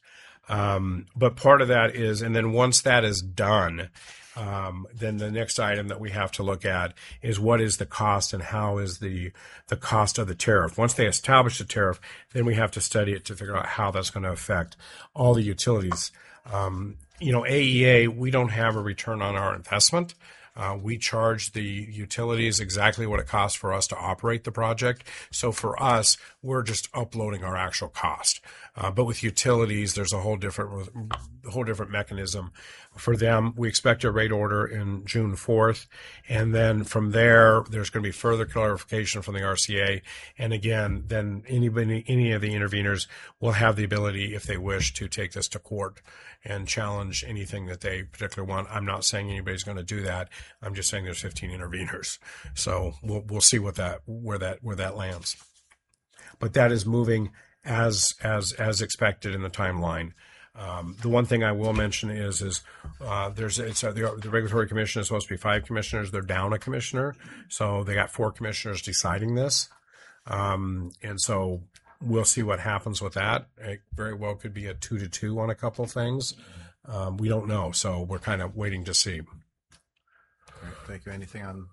Um, but part of that is, and then once that is done, Um, then the next item that we have to look at is what is the cost and how is the the cost of the tariff. Once they establish the tariff, then we have to study it to figure out how that's going to affect all the utilities. Um, you know, A E A, we don't have a return on our investment. Uh, we charge the utilities exactly what it costs for us to operate the project. So for us, we're just uploading our actual cost. Uh, but with utilities, there's a whole different, a whole different mechanism. For them, we expect a rate order in June fourth. And then from there, there's going to be further clarification from the R C A. And again, then anybody, any of the interveners will have the ability, if they wish, to take this to court and challenge anything that they particularly want. I'm not saying anybody's going to do that. I'm just saying there's fifteen interveners. So we'll, we'll see what that, where that, where that lands. But that is moving as, as, as expected in the timeline. Um, the one thing I will mention is, is, uh, there's, it's, uh, the, the Regulatory Commission is supposed to be five commissioners. They're down a commissioner. So they got four commissioners deciding this. Um, and so we'll see what happens with that. It very well could be a two to two on a couple of things. Um, we don't know. So we're kind of waiting to see. Great, thank you. Anything on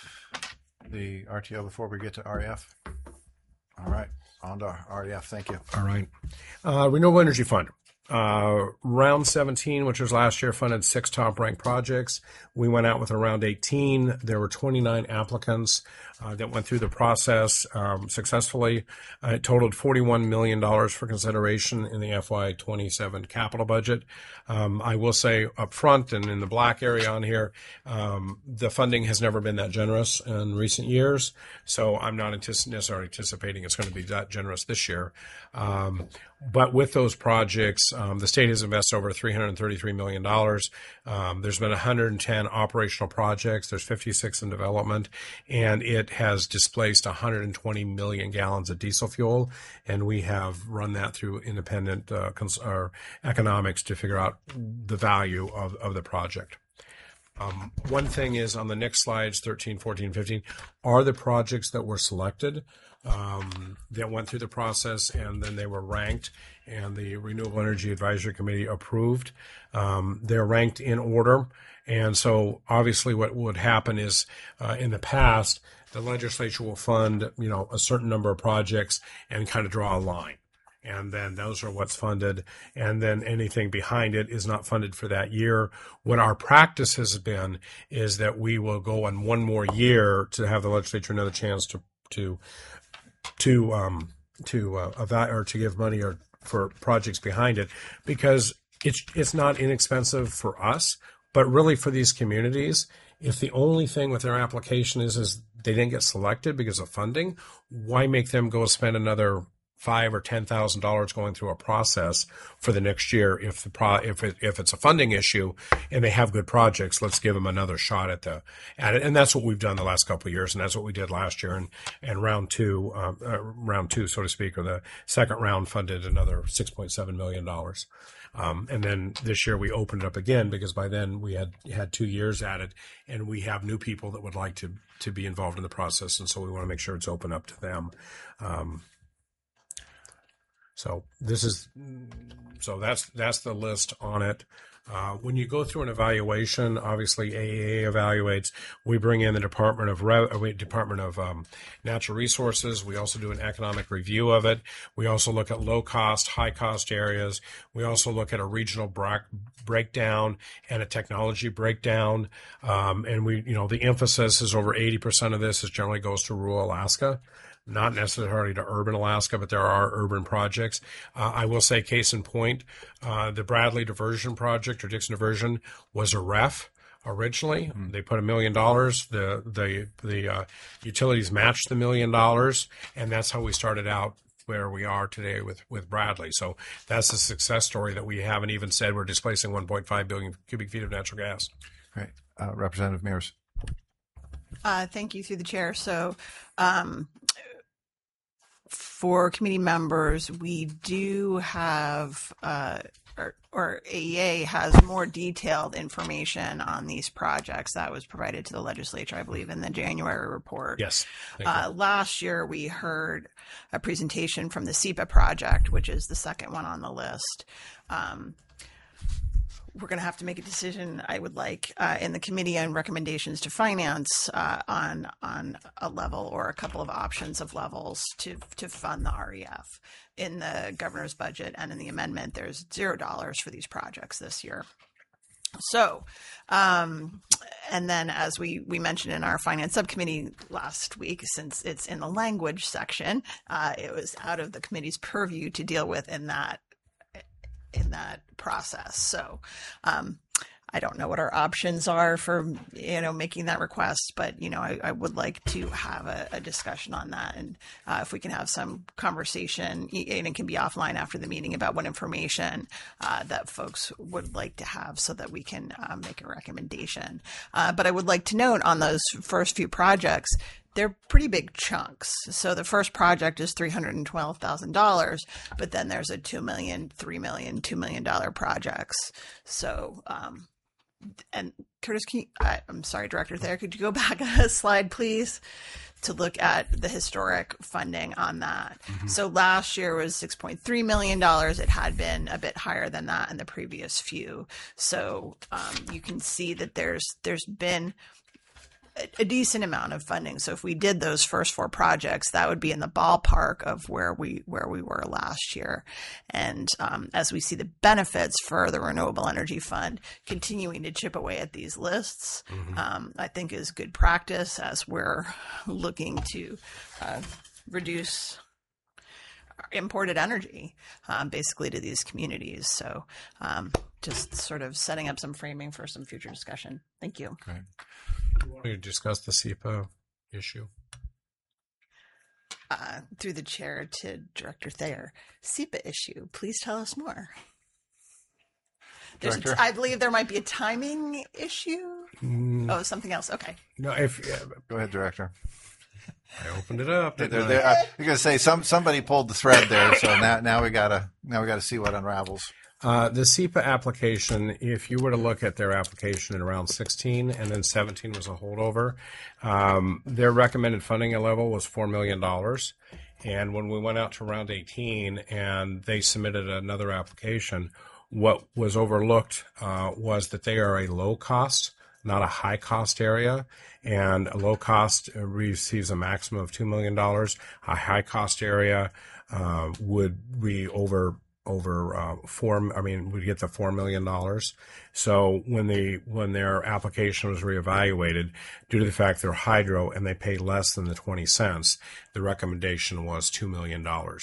the R T O before we get to R E F? All right, on to R E F. Thank you. All right. Uh, Renewable Energy Fund. Uh, round seventeen, which was last year, funded six top-ranked projects. We went out with a round eighteen. There were twenty-nine applicants uh, that went through the process um, successfully. Uh, it totaled forty-one million dollars for consideration in the F Y twenty-seven capital budget. Um, I will say up front and in the black area on here, um, the funding has never been that generous in recent years, so I'm not antici- necessarily anticipating it's going to be that generous this year. Um, but with those projects, um, the state has invested over three hundred thirty-three million dollars. Um, there's been one hundred ten operational projects. There's fifty-six in development, and it has displaced one hundred twenty million gallons of diesel fuel. And we have run that through independent uh, cons- or economics to figure out the value of, of the project. Um, one thing is on the next slides, thirteen, fourteen, fifteen, are the projects that were selected um, that went through the process and then they were ranked and the Renewable Energy Advisory Committee approved. Um, they're ranked in order. And so obviously what would happen is uh, in the past, the legislature will fund, you know, a certain number of projects and kind of draw a line. And then those are what's funded. And then anything behind it is not funded for that year. What our practice has been is that we will go on one more year to have the legislature another chance to, to, to, um, to, uh, evaluate or to give money or for projects behind it, because it's it's not inexpensive for us, but really for these communities, if the only thing with their application is is they didn't get selected because of funding, why make them go spend another five or ten thousand dollars going through a process for the next year if the pro if it, if it's a funding issue and they have good projects? Let's give them another shot at the at it, and that's what we've done the last couple of years, and that's what we did last year. And and round two, uh, uh, round two, so to speak, or the second round funded another six point seven million dollars. Um, and then this year we opened it up again because by then we had had two years at it, and we have new people that would like to to be involved in the process, and so we want to make sure it's open up to them. Um, So this is, so that's that's the list on it. Uh, when you go through an evaluation, obviously A E A evaluates. We bring in the Department of Re- uh, Department of um, Natural Resources. We also do an economic review of it. We also look at low cost, high cost areas. We also look at a regional bra- breakdown and a technology breakdown. Um, and we, you know, the emphasis is over eighty percent of this is generally goes to rural Alaska. Not necessarily to urban Alaska, but there are urban projects. Uh, I will say, case in point, uh, the Bradley Diversion Project or Dixon Diversion was a R E F originally. Mm-hmm. They put a million dollars. The the the uh, utilities matched the million dollars, and that's how we started out where we are today with with Bradley. So that's a success story that we haven't even said we're displacing one point five billion cubic feet of natural gas. Right, uh, Representative Mears. Uh, thank you through the chair. So, um, for committee members, we do have, uh, or, or A E A has more detailed information on these projects that was provided to the legislature, I believe, in the January report. Yes. Uh, last year, we heard a presentation from the SEPA project, which is the second one on the list. Um, We're going to have to make a decision, I would like, uh, in the committee on recommendations to finance uh, on on a level or a couple of options of levels to to fund the R E F. In the governor's budget and in the amendment, there's zero dollars for these projects this year. So, um, and then as we, we mentioned in our finance subcommittee last week, since it's in the language section, uh, it was out of the committee's purview to deal with in that in that process. So um, I don't know what our options are for, you know, making that request, but, you know, I, I would like to have a, a discussion on that. And uh, if we can have some conversation, and it can be offline after the meeting, about what information uh, that folks would like to have so that we can uh, make a recommendation. Uh, but I would like to note on those first few projects, they're pretty big chunks. So the first project is three hundred twelve thousand dollars, but then there's a two million dollars, three million dollars, two million dollars projects. So, um, and Curtis, can you, I, I'm sorry, Director Thayer, could you go back a slide, please, to look at the historic funding on that? Mm-hmm. So last year was six point three million dollars. It had been a bit higher than that in the previous few. So um, you can see that there's there's been a decent amount of funding. So if we did those first four projects, that would be in the ballpark of where we where we were last year. And um, as we see the benefits for the Renewable Energy Fund continuing to chip away at these lists, mm-hmm. um, I think is good practice as we're looking to uh, reduce imported energy um, basically to these communities. So um, just sort of setting up some framing for some future discussion. Thank you. Great. Do you want to discuss the SEPA issue? Uh, through the chair to Director Thayer, SEPA issue. Please tell us more. There's a, I believe there might be a timing issue. Mm. Oh, something else. Okay. No, if uh, go ahead, Director. I opened it up. They're, they're, they're, I, you're gonna say some somebody pulled the thread there, so now now we gotta now we gotta see what unravels. Uh, the SEPA application, if you were to look at their application in around sixteen and then seventeen was a holdover, um, their recommended funding level was four million dollars. And when we went out to round eighteen and they submitted another application, what was overlooked uh, was that they are a low cost, not a high cost area. And a low cost receives a maximum of two million dollars. A high cost area uh, would be over over uh, four, I mean, we get to four million dollars. So when they, when their application was reevaluated, due to the fact they're hydro and they pay less than the twenty cents, the recommendation was two million dollars.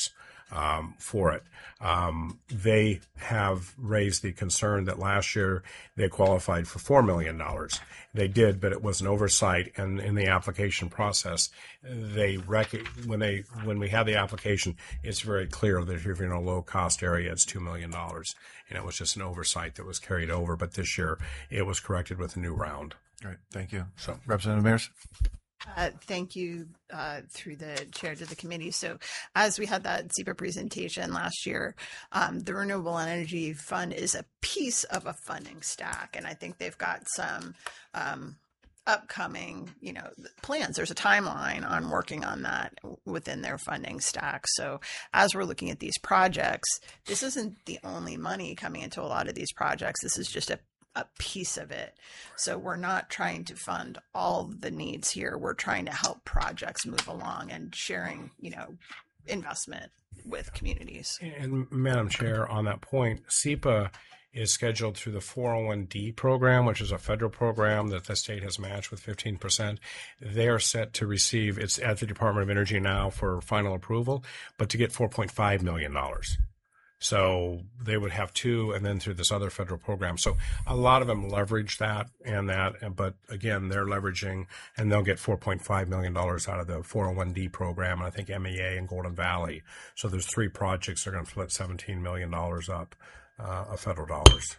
um, for it. Um, they have raised the concern that last year they qualified for four million dollars. They did, but it was an oversight, and in the application process, they rec- when they when we had the application, it's very clear that if you're in a low-cost area, it's two million dollars, and it was just an oversight that was carried over. But this year, it was corrected with a new round. Great, thank you. So, Representative Mears? Uh, thank you uh, through the chair to the committee. So as we had that SEPA presentation last year, um, the Renewable Energy Fund is a piece of a funding stack. And I think they've got some um, upcoming, you know, plans. There's a timeline on working on that within their funding stack. So as we're looking at these projects, this isn't the only money coming into a lot of these projects. This is just a a piece of it. So we're not trying to fund all the needs here. We're trying to help projects move along and sharing, you know, investment with communities. And Madam Chair, on that point, SEPA is scheduled through the four oh one D program, which is a federal program that the state has matched with fifteen percent. They are set to receive, it's at the Department of Energy now for final approval, but to get four point five million dollars. So they would have two, and then through this other federal program. So a lot of them leverage that and that, but again, they're leveraging, and they'll get four point five million dollars out of the four oh one D program, and I think M E A and Golden Valley. So there's three projects that are going to split seventeen million dollars up uh, of federal dollars.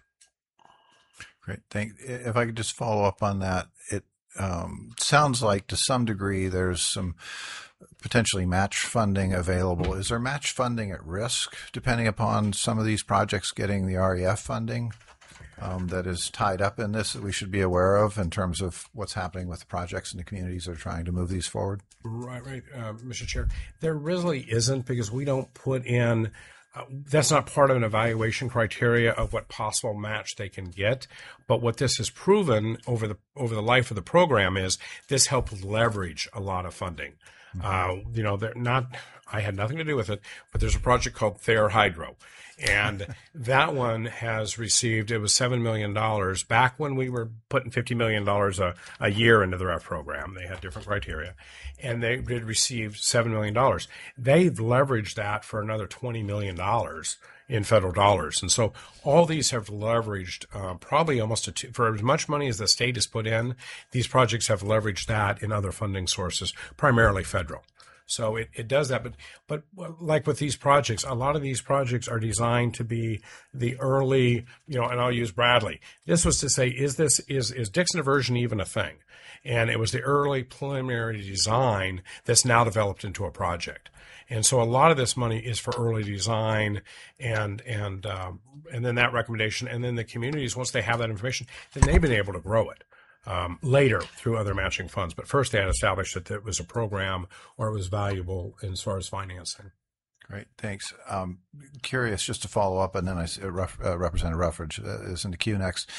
Great. Thank. If I could just follow up on that, it um, sounds like to some degree there's some potentially match funding available. Is there match funding at risk depending upon some of these projects getting the R E F funding um, that is tied up in this that we should be aware of in terms of what's happening with the projects and the communities that are trying to move these forward? Right, right, uh, Mister Chair. There really isn't, because we don't put in Uh, that's not part of an evaluation criteria of what possible match they can get. But what this has proven over the over the life of the program is this helped leverage a lot of funding. Mm-hmm. Uh, you know, they're not. I had nothing to do with it, but there's a project called Thayer Hydro, and that one has received. It was seven million dollars back when we were putting fifty million dollars a, a year into the R E F program. They had different criteria, and they did receive seven million dollars. They've leveraged that for another twenty million dollars in federal dollars. And so all these have leveraged uh, probably almost a two, for as much money as the state has put in, these projects have leveraged that in other funding sources, primarily federal. So it, it does that. But, but like with these projects, a lot of these projects are designed to be the early, you know, and I'll use Bradley. This was to say, is this, is, is Dixon aversion even a thing? And it was the early preliminary design that's now developed into a project. And so a lot of this money is for early design and, and, um, and then that recommendation. And then the communities, once they have that information, then they've been able to grow it. Um, later through other matching funds. But first they had established that it was a program or it was valuable as far as financing. Great, thanks. Um, curious, just to follow up, and then I uh, Ref, uh, Representative Ruffridge uh, is in the queue next.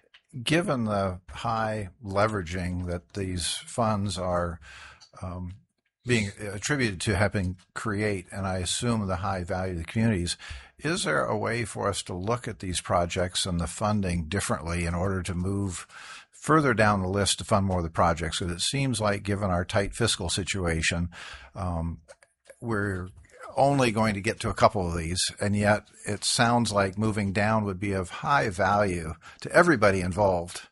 Given the high leveraging that these funds are um, being attributed to helping create, and I assume the high value of the communities, is there a way for us to look at these projects and the funding differently in order to move further down the list to fund more of the projects? Because it seems like, given our tight fiscal situation, um, we're only going to get to a couple of these, and yet it sounds like moving down would be of high value to everybody involved.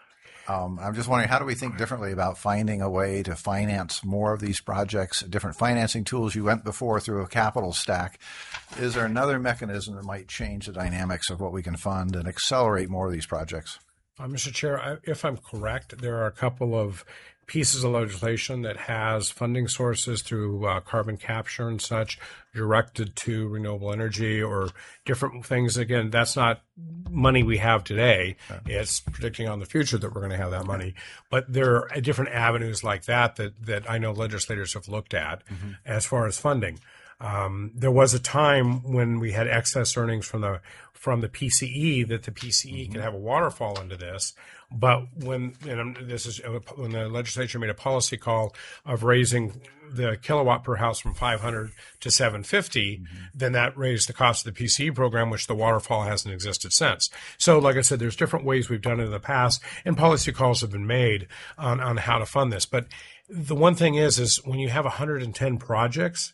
Um, I'm just wondering, how do we think differently about finding a way to finance more of these projects, different financing tools? You went before through a capital stack. Is there another mechanism that might change the dynamics of what we can fund and accelerate more of these projects? Uh, Mister Chair, I, if I'm correct, there are a couple of pieces of legislation that has funding sources through uh, carbon capture and such directed to renewable energy or different things. Again, that's not money we have today. Okay. It's predicting on the future that we're going to have that money. But there are different avenues like that that, that I know legislators have looked at mm-hmm. as far as funding. Um, there was a time when we had excess earnings from the from the P C E that the P C E mm-hmm. could have a waterfall into this. But when and this is when the legislature made a policy call of raising the kilowatt per house from five hundred to seven fifty, mm-hmm. then that raised the cost of the P C E program, which the waterfall hasn't existed since. So, like I said, there's different ways we've done it in the past, and policy calls have been made on on how to fund this. But the one thing is, is when you have one hundred ten projects,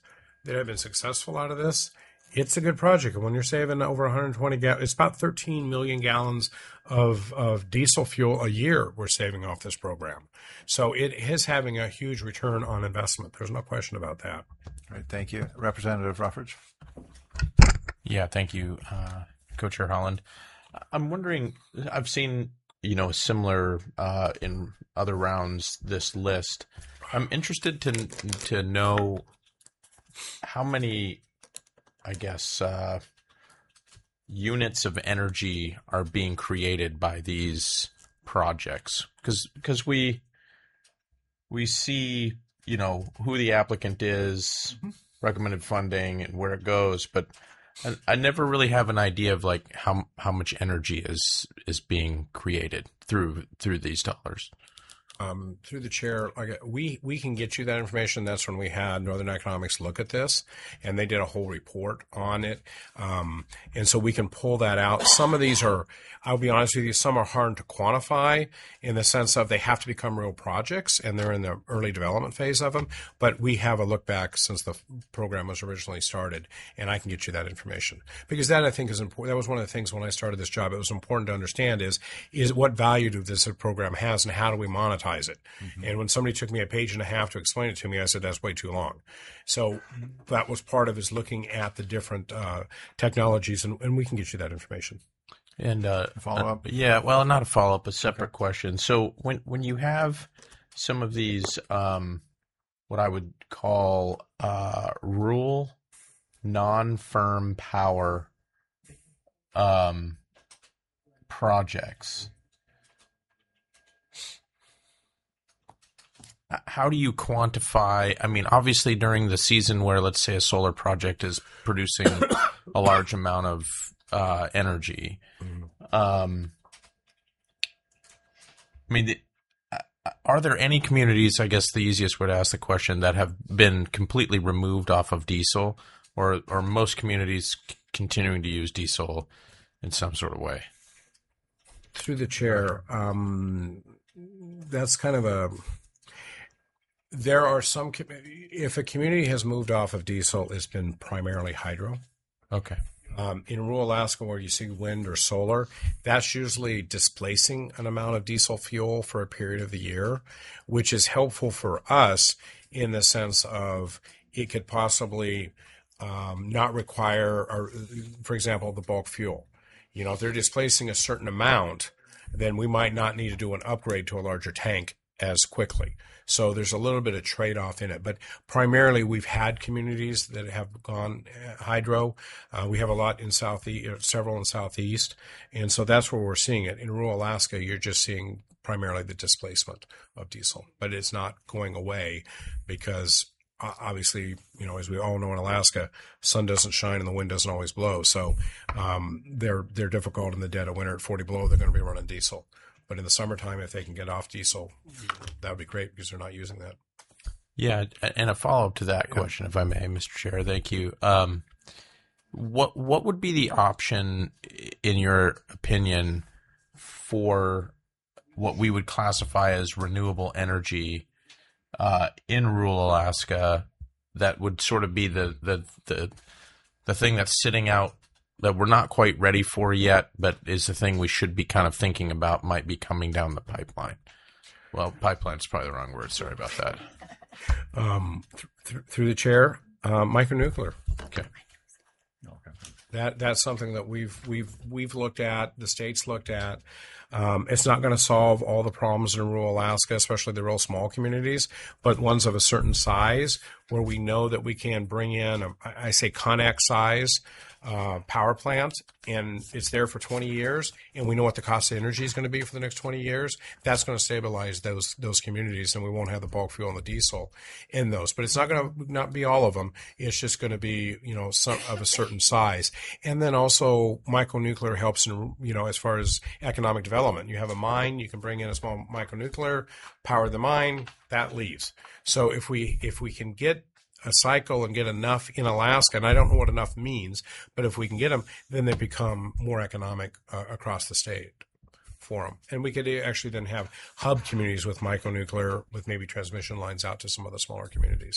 that have been successful out of this, it's a good project. And when you're saving over one hundred twenty gallons, it's about thirteen million gallons of, of diesel fuel a year we're saving off this program. So it is having a huge return on investment. There's no question about that. All right, thank you. Representative Ruffridge. Yeah, thank you, uh, Co-Chair Holland. I'm wondering, I've seen, you know, similar uh, in other rounds, this list. I'm interested to to know how many, I guess, uh, units of energy are being created by these projects. Because because we we see, you know, who the applicant is, mm-hmm. recommended funding, and where it goes, but I, I never really have an idea of like how how much energy is is being created through through these dollars. Um, through the chair, like we we can get you that information. That's when we had Northern Economics look at this, and they did a whole report on it. Um, and so we can pull that out. Some of these are, I'll be honest with you, some are hard to quantify in the sense of they have to become real projects, and they're in the early development phase of them. But we have a look back since the program was originally started, and I can get you that information, because that I think is important. That was one of the things when I started this job. It was important to understand is is what value do this program has, and how do we monetize it. Mm-hmm. And when somebody took me a page and a half to explain it to me, I said, that's way too long. So that was part of is looking at the different uh, technologies, and, and we can get you that information. And uh, follow up? Uh, yeah, well, not a follow up, a separate okay. question. So when when you have some of these, um, what I would call uh, rural, non-firm power um, projects, how do you quantify? I mean, obviously during the season where, let's say, a solar project is producing a large amount of uh, energy, um, I mean, the, are there any communities, I guess the easiest way to ask the question, that have been completely removed off of diesel, or or most communities c- continuing to use diesel in some sort of way? Through the chair, um, that's kind of a... There are some, if a community has moved off of diesel, it's been primarily hydro. Okay. Um, in rural Alaska, where you see wind or solar, that's usually displacing an amount of diesel fuel for a period of the year, which is helpful for us in the sense of it could possibly um, not require, or, for example, the bulk fuel. You know, if they're displacing a certain amount, then we might not need to do an upgrade to a larger tank as quickly. So there's a little bit of trade-off in it. But primarily, we've had communities that have gone hydro. Uh, we have a lot in Southeast, several in Southeast. And so that's where we're seeing it. In rural Alaska, you're just seeing primarily the displacement of diesel. But it's not going away because obviously, you know, as we all know in Alaska, sun doesn't shine and the wind doesn't always blow. So um, they're they're difficult in the dead of winter at forty below. They're going to be running diesel. But in the summertime, if they can get off diesel, that would be great because they're not using that. Yeah, and a follow-up to that question, if I may, Mister Chair. Thank you. Um, what what would be the option, in your opinion, for what we would classify as renewable energy uh, in rural Alaska that would sort of be the, the, the, the thing that's sitting out that we're not quite ready for yet, but is the thing we should be kind of thinking about might be coming down the pipeline? Well, pipeline's probably the wrong word. Sorry about that. Um, th- th- through the chair, uh, micronuclear. Okay. Okay. That that's something that we've we've we've looked at. The state's looked at. Um, it's not going to solve all the problems in rural Alaska, especially the real small communities, but ones of a certain size where we know that we can bring in, a, I say Conex size uh, power plant, and it's there for twenty years, and we know what the cost of energy is going to be for the next twenty years. That's going to stabilize those those communities, and we won't have the bulk fuel and the diesel in those. But it's not going to not be all of them. It's just going to be, you know, some of a certain size. And then also micronuclear helps in, you know, as far as economic development. You have a mine, you can bring in a small micronuclear, power the mine, that leaves. So if we if we can get a cycle and get enough in Alaska, and I don't know what enough means, but if we can get them, then they become more economic uh, across the state for them. And we could actually then have hub communities with micronuclear with maybe transmission lines out to some of the smaller communities.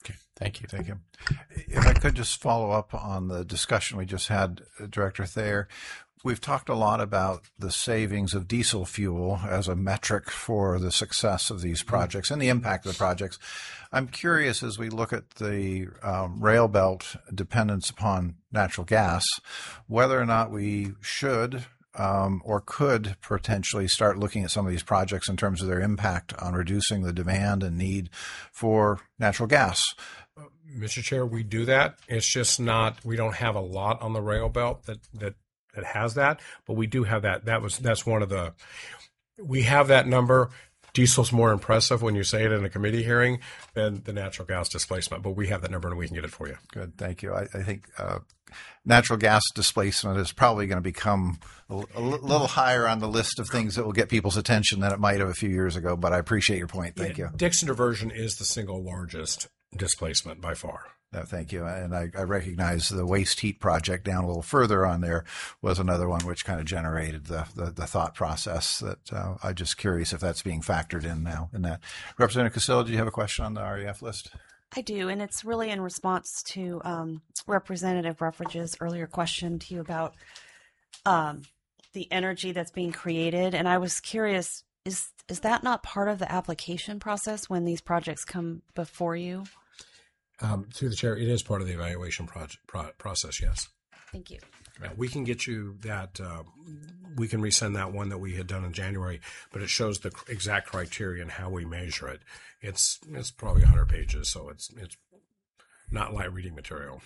Okay, thank you. Thank you. If I could just follow up on the discussion we just had, uh, Director Thayer, we've talked a lot about the savings of diesel fuel as a metric for the success of these projects and the impact of the projects. I'm curious, as we look at the um, rail belt dependence upon natural gas, whether or not we should um, or could potentially start looking at some of these projects in terms of their impact on reducing the demand and need for natural gas. Mister Chair, we do that. It's just not, we don't have a lot on the rail belt that, that, that has that, but we do have that. That was, that's one of the, we have that number. Diesel's more impressive when you say it in a committee hearing than the natural gas displacement, but we have that number and we can get it for you. Good, thank you. I, I think uh, natural gas displacement is probably going to become a, a little higher on the list of things that will get people's attention than it might have a few years ago, but I appreciate your point. Thank Yeah, you. Dixon diversion is the single largest displacement by far. No, thank you. And I, I recognize the waste heat project down a little further on there was another one which kind of generated the, the, the thought process that uh, I'm just curious if that's being factored in now in that. Representative Castillo, do you have a question on the R E F list? I do, and it's really in response to um, Representative Ruffridge's earlier question to you about um, the energy that's being created. And I was curious, is is that not part of the application process when these projects come before you? Um, through the chair, it is part of the evaluation project, pro- process, yes. Thank you. Yeah, we can get you that, uh, we can resend that one that we had done in January, but it shows the cr- exact criteria and how we measure it. It's it's probably one hundred pages, so it's it's not light reading material.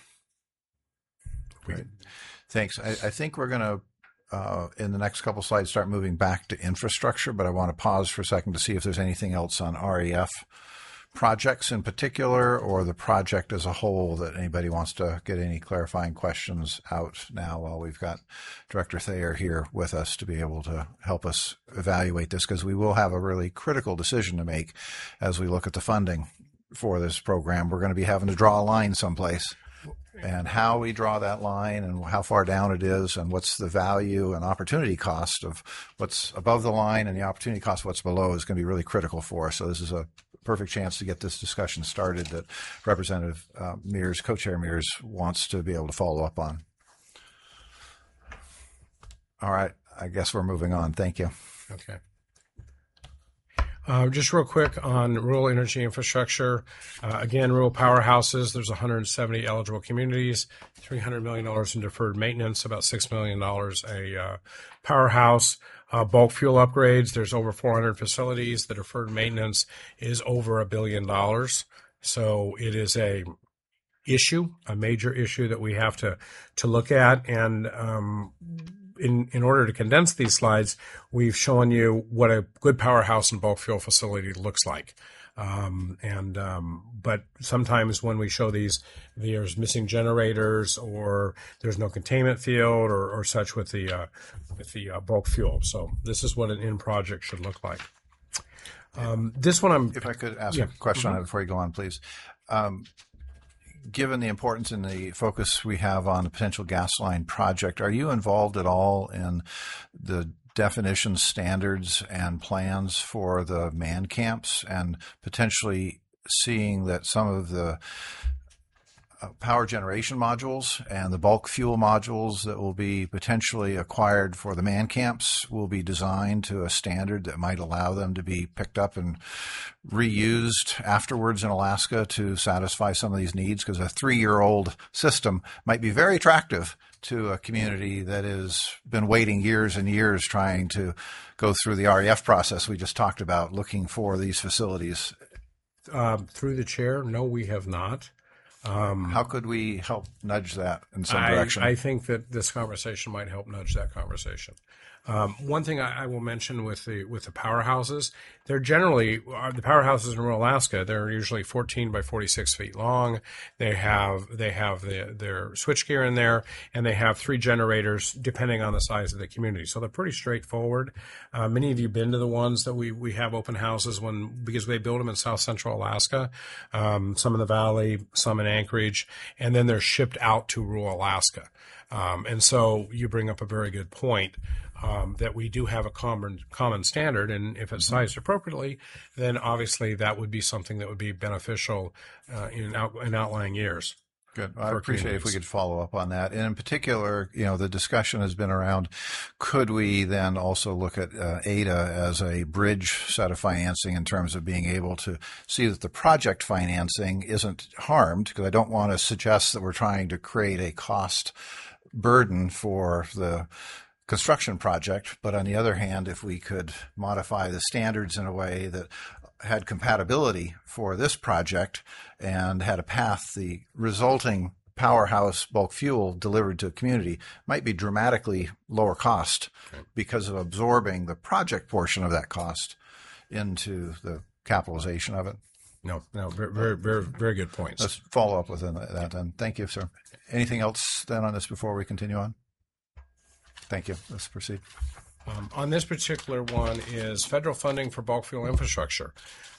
We Great. Thanks. I, I think we're going to, uh, in the next couple slides, start moving back to infrastructure, but I want to pause for a second to see if there's anything else on R E F projects in particular or the project as a whole that anybody wants to get any clarifying questions out now while we've got Director Thayer here with us to be able to help us evaluate this, because we will have a really critical decision to make as we look at the funding for this program. We're going to be having to draw a line someplace, and how we draw that line and how far down it is and what's the value and opportunity cost of what's above the line and the opportunity cost of what's below is going to be really critical for us. So this is a perfect chance to get this discussion started that Representative uh, Mears, Co-Chair Mears, wants to be able to follow up on. All right. I guess we're moving on. Thank you. Okay. Uh, just real quick on rural energy infrastructure. Uh, again, rural powerhouses, there's one hundred seventy eligible communities, three hundred million dollars in deferred maintenance, about six million dollars a uh, powerhouse. Uh, bulk fuel upgrades, there's over four hundred facilities. The deferred maintenance is over a billion dollars. So it is a issue, a major issue that we have to, to look at. And um, in, in order to condense these slides, we've shown you what a good powerhouse and bulk fuel facility looks like. Um, and, um, but sometimes when we show these, there's missing generators or there's no containment field or, or such with the, uh, with the uh, bulk fuel. So this is what an in project should look like. Um, this one I'm, If I could ask Yeah. a question Mhm. on it before you go on, please. Um, given the importance and the focus we have on the potential gas line project, are you involved at all in the definition, standards, and plans for the man camps and potentially seeing that some of the uh, power generation modules and the bulk fuel modules that will be potentially acquired for the man camps will be designed to a standard that might allow them to be picked up and reused afterwards in Alaska to satisfy some of these needs? Because a three-year-old system might be very attractive to a community that has been waiting years and years trying to go through the R E F process we just talked about, looking for these facilities. um, through the chair, no, we have not. Um, How could we help nudge that in some I, direction? I think that this conversation might help nudge that conversation. Um, one thing I, I will mention with the with the powerhouses, they're generally uh, the powerhouses in rural Alaska. They're usually fourteen by forty-six feet long. They have they have the, their switchgear in there, and they have three generators depending on the size of the community. So they're pretty straightforward. Uh, many of you been to the ones that we we have open houses when because they build them in South Central Alaska, um, some in the Valley, some in Anchorage, and then they're shipped out to rural Alaska. Um, and so you bring up a very good point. Um, that we do have a common common standard, and if it's sized appropriately, then obviously that would be something that would be beneficial uh, in out, in outlying years. Good. I for appreciate if we communities. could follow up on that. And in particular, you know, the discussion has been around, could we then also look at uh, A D A as a bridge set of financing in terms of being able to see that the project financing isn't harmed? Because I don't want to suggest that we're trying to create a cost burden for the construction project. But on the other hand, if we could modify the standards in a way that had compatibility for this project and had a path, the resulting powerhouse bulk fuel delivered to a community might be dramatically lower cost because of absorbing the project portion of that cost into the capitalization of it. No, no, very, very, very, very good points. Let's follow up within that then. Thank you, sir. Anything else then on this before we continue on? Thank you. Let's proceed. Um, on this particular one is federal funding for bulk fuel infrastructure.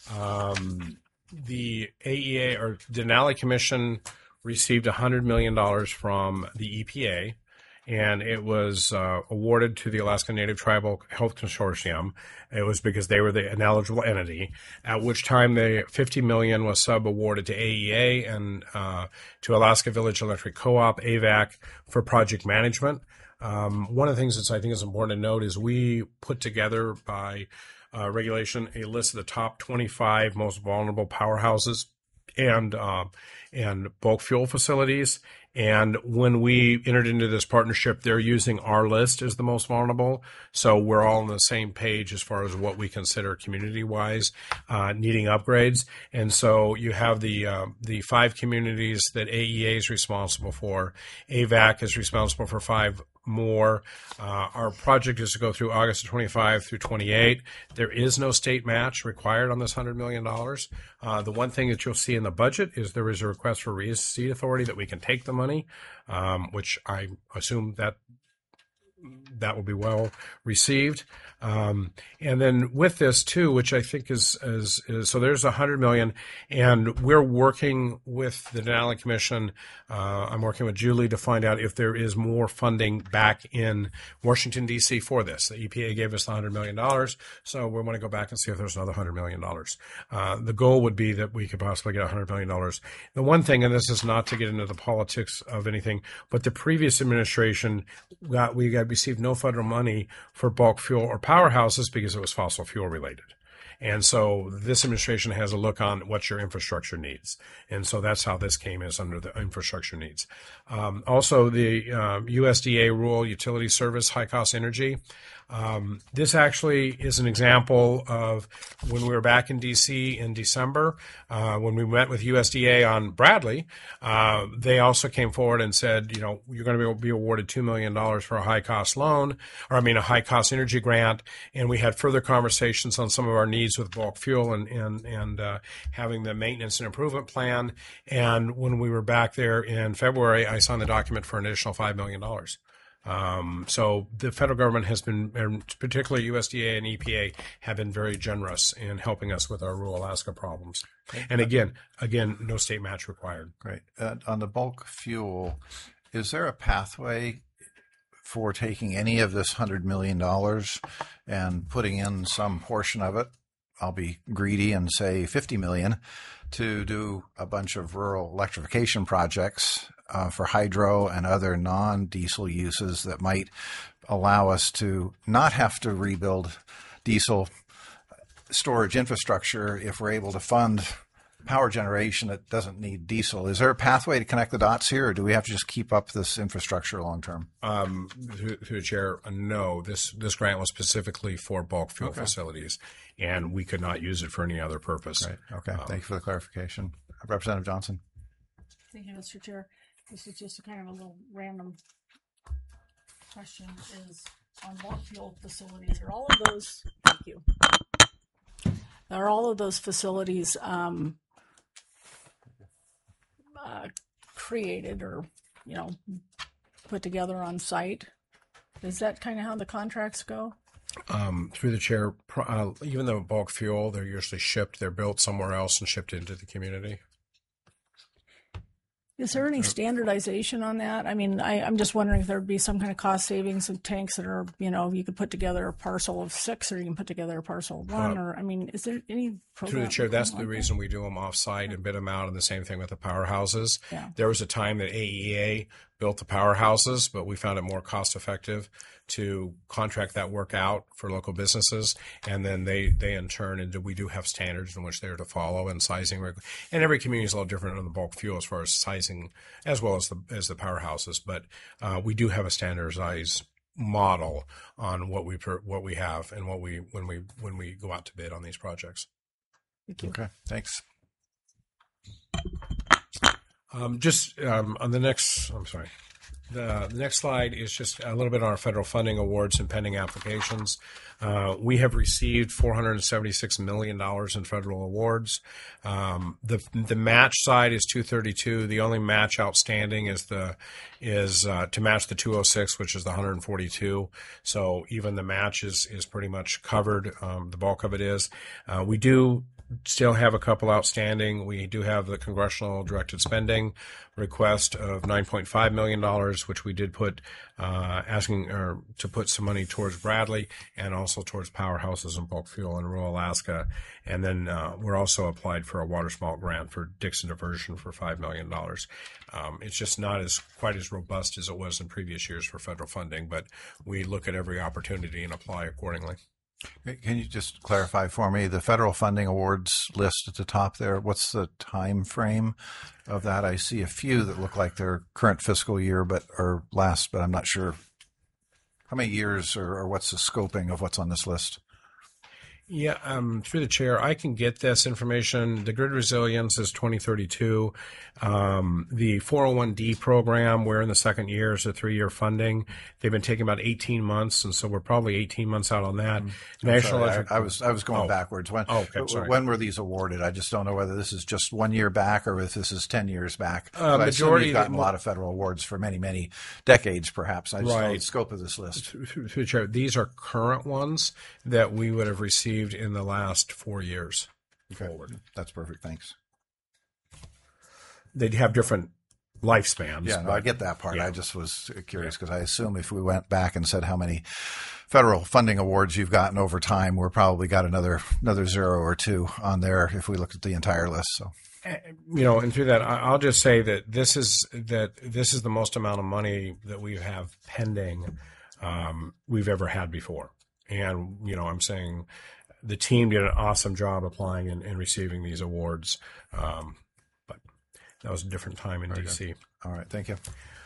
Um, the A E A or Denali Commission received one hundred million dollars from the E P A, and it was uh, awarded to the Alaska Native Tribal Health Consortium. It was because they were the ineligible entity, at which time the fifty million dollars was sub-awarded to A E A and uh, to Alaska Village Electric Co-op, A V A C, for project management. Um, one of the things that I think is important to note is we put together by uh, regulation a list of the top twenty-five most vulnerable powerhouses and uh, and bulk fuel facilities. And when we entered into this partnership, they're using our list as the most vulnerable. So we're all on the same page as far as what we consider community-wise uh, needing upgrades. And so you have the uh, the five communities that A E A is responsible for. A V A C is responsible for five more. Uh, our project is to go through August of twenty-five through twenty-eight. There is no state match required on this one hundred million dollars. Uh, the one thing that you'll see in the budget is there is a request for receipt authority that we can take the money, um, which I assume that that will be well received. Um, and then with this too, which I think is, is, is so there's a hundred million, and we're working with the Denali Commission. Uh, I'm working with Julie to find out if there is more funding back in Washington, D C for this. The E P A gave us the hundred million dollars. So we want to go back and see if there's another hundred million dollars. Uh, the goal would be that we could possibly get a hundred million dollars. The one thing, and this is not to get into the politics of anything, but the previous administration got, we got received no federal money for bulk fuel or powerhouses because it was fossil fuel related. And so this administration has a look on what your infrastructure needs. And so that's how this came, is under the infrastructure needs. Um, also, the uh, U S D A Rural Utility Service, high cost energy. Um, this actually is an example of when we were back in D C in December, uh, when we met with U S D A on Bradley, uh, they also came forward and said, you know, you're going to be, be awarded two million dollars for a high cost loan, or I mean, a high cost energy grant. And we had further conversations on some of our needs with bulk fuel and, and, and, uh, having the maintenance and improvement plan. And when we were back there in February, I signed the document for an additional five million dollars. Um, so the federal government has been, and particularly U S D A and E P A, have been very generous in helping us with our rural Alaska problems. And again, again, no state match required. Great. Uh, on the bulk fuel, is there a pathway for taking any of this one hundred million dollars and putting in some portion of it? I'll be greedy and say fifty million dollars to do a bunch of rural electrification projects uh, for hydro and other non-diesel uses that might allow us to not have to rebuild diesel storage infrastructure if we're able to fund power generation that doesn't need diesel. Is there a pathway to connect the dots here, or do we have to just keep up this infrastructure long term? Um, through, through the chair, uh, no. This this grant was specifically for bulk fuel Okay. facilities, and we could not use it for any other purpose. Right. Okay. Um, Thank you for the clarification. Representative Johnson. Thank you, Mister Chair. This is just a kind of a little random question, is on bulk fuel facilities, are all of those, thank you, are all of those facilities um, uh, created or, you know, put together on site? Is that kind of how the contracts go? Um, through the chair, pro- uh, even though bulk fuel, they're usually shipped, they're built somewhere else and shipped into the community. Is there any standardization on that? I mean, I, I'm just wondering if there would be some kind of cost savings of tanks that are, you know, you could put together a parcel of six, or you can put together a parcel of one, or I mean, is there any program? Through the chair, that's the like reason we do them off-site and bid them out, and the same thing with the powerhouses. Yeah. There was a time that A E A built the powerhouses, but we found it more cost-effective to contract that work out for local businesses, and then they, they in turn, and we do have standards in which they're to follow and sizing. reg- And every community is a little different on the bulk fuel as far as sizing, as well as the as the powerhouses. But uh, we do have a standardized model on what we per, what we have and what we when we when we go out to bid on these projects. Thank you. Okay, thanks. Um, just um, on the next, I'm sorry. The, the next slide is just a little bit on our federal funding awards and pending applications. Uh, we have received four hundred seventy-six million dollars in federal awards. Um, the the match side is two hundred thirty-two. The only match outstanding is the is uh, to match the two hundred six, which is the one hundred forty-two. So even the match is is pretty much covered. Um, the bulk of it is. Uh, we do still have a couple outstanding. We do have the congressional directed spending request of nine point five million dollars, which we did put uh, asking or to put some money towards Bradley and also towards powerhouses and bulk fuel in rural Alaska. And then uh, we're also applied for a water smalt grant for Dixon Diversion for five million dollars. Um, it's just not as quite as robust as it was in previous years for federal funding, but we look at every opportunity and apply accordingly. Can you just clarify for me the federal funding awards list at the top there? What's the time frame of that? I see a few that look like they're current fiscal year, but or last, but I'm not sure how many years or, or what's the scoping of what's on this list. Yeah, um, through the chair, I can get this information. The grid resilience is twenty thirty-two. Um, the four oh one D program, we're in the second year, is a three-year funding. They've been taking about eighteen months, and so we're probably eighteen months out on that. Mm-hmm. National Sorry, Electric. I, I was I was going Oh. backwards. When Oh, okay, sorry. when were these awarded? I just don't know whether this is just one year back or if this is ten years back. Uh, I assume majority you've of gotten the- a lot of federal awards for many many decades, perhaps. I just don't know Right. the scope of this list. Through the chair, these are current ones that we would have received in the last four years forward. That's perfect. Thanks. They'd have different lifespans. Yeah, no, I get that part. yeah. I just was curious because I assume if we went back and said how many federal funding awards you've gotten over time, we're probably got another another zero or two on there if we look at the entire list. So, You know, and through that, I- I'll just say that this is that this is the most amount of money that we have pending um, we've ever had before. And you know, I'm saying the team did an awesome job applying and, and receiving these awards. Um, but that was a different time in D C. all right, thank you.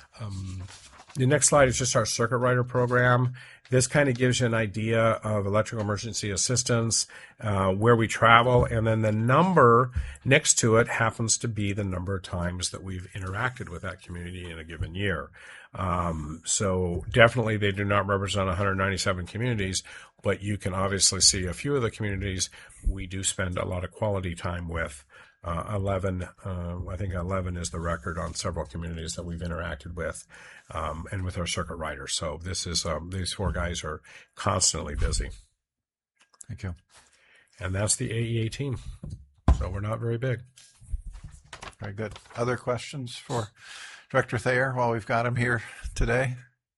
The next slide is just our circuit rider program. This kind of gives you an idea of electrical emergency assistance, uh, where we travel, and then the number next to it happens to be the number of times that we've interacted with that community in a given year. Um, so definitely they do not represent one hundred ninety-seven communities, but you can obviously see a few of the communities we do spend a lot of quality time with. Uh, eleven, uh, I think eleven is the record on several communities that we've interacted with, um, and with our circuit riders. So this is um, these four guys are constantly busy, Thank you. and that's the A E A team. So we're not very big. Very good. Other questions for Director Thayer while we've got him here today?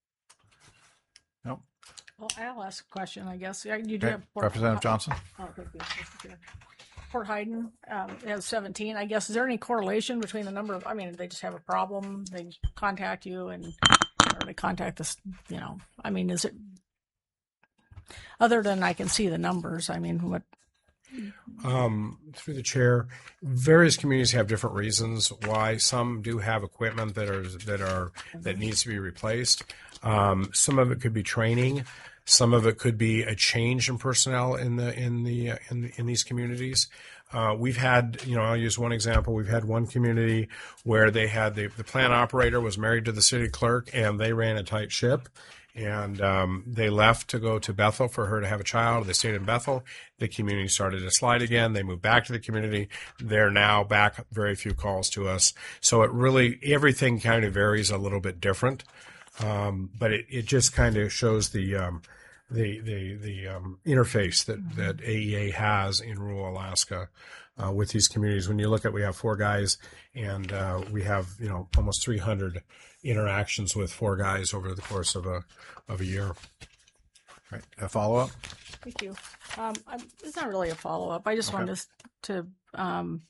Nope. Well, I'll ask a question, I guess. Yeah, you do Okay. have Port- Representative Johnson? Oh, thank you, Mister Chair. Port Hayden um, has seventeen. I guess, is there any correlation between the number of, I mean, they just have a problem, they contact you and, or they contact this, you know, I mean, is it, other than I can see the numbers, I mean, what, Um, through the chair, various communities have different reasons why. Some do have equipment that are that are that needs to be replaced. Um, some of it could be training. Some of it could be a change in personnel in the in the uh, in, the, in these communities. Uh, we've had, you know, I'll use one example. We've had one community where they had the the plant operator was married to the city clerk, and they ran a tight ship. And um, they left to go to Bethel for her to have a child. They stayed in Bethel. The community started to slide again. They moved back to the community. They're now back. Very few calls to us. So it really, everything kind of varies a little bit different. Um, but it, it just kind of shows the um, the the the um, interface that that A E A has in rural Alaska uh, with these communities. When you look at, we have four guys, and uh, we have you know almost three hundred interactions with four guys over the course of a of a year. Right. A follow up? Thank you. Um, I'm, it's not really a follow up. I just Okay. wanted to, to um,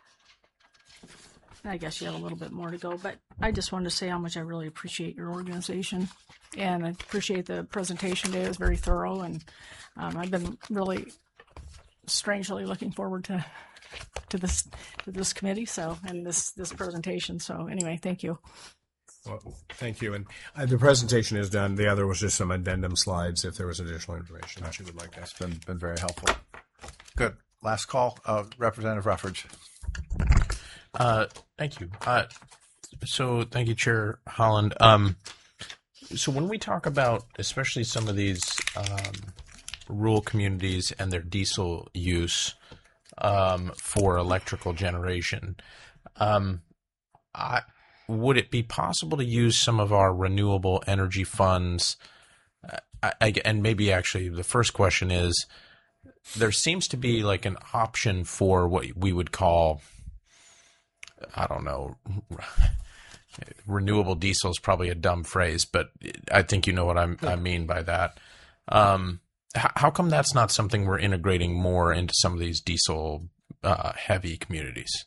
I guess you have a little bit more to go, but I just wanted to say how much I really appreciate your organization, and I appreciate the presentation today. It was very thorough, and um, I've been really strangely looking forward to to this to this committee. So and this this presentation. So anyway, thank you. Well, thank you. And uh, the presentation is done. The other was just some addendum slides if there was additional information that you would like to It's ask. been been very helpful. Good. Last call, uh, Representative Ruffridge. Uh, thank you. Uh, so thank you, Chair Holland. Um, so when we talk about, especially some of these um, rural communities and their diesel use um, for electrical generation, um, I, would it be possible to use some of our renewable energy funds? Uh, I, I, and maybe actually the first question is, there seems to be like an option for what we would call, I don't know, renewable diesel is probably a dumb phrase, but I think you know what I'm, I mean by that. Um, h- how come that's not something we're integrating more into some of these diesel uh, heavy communities?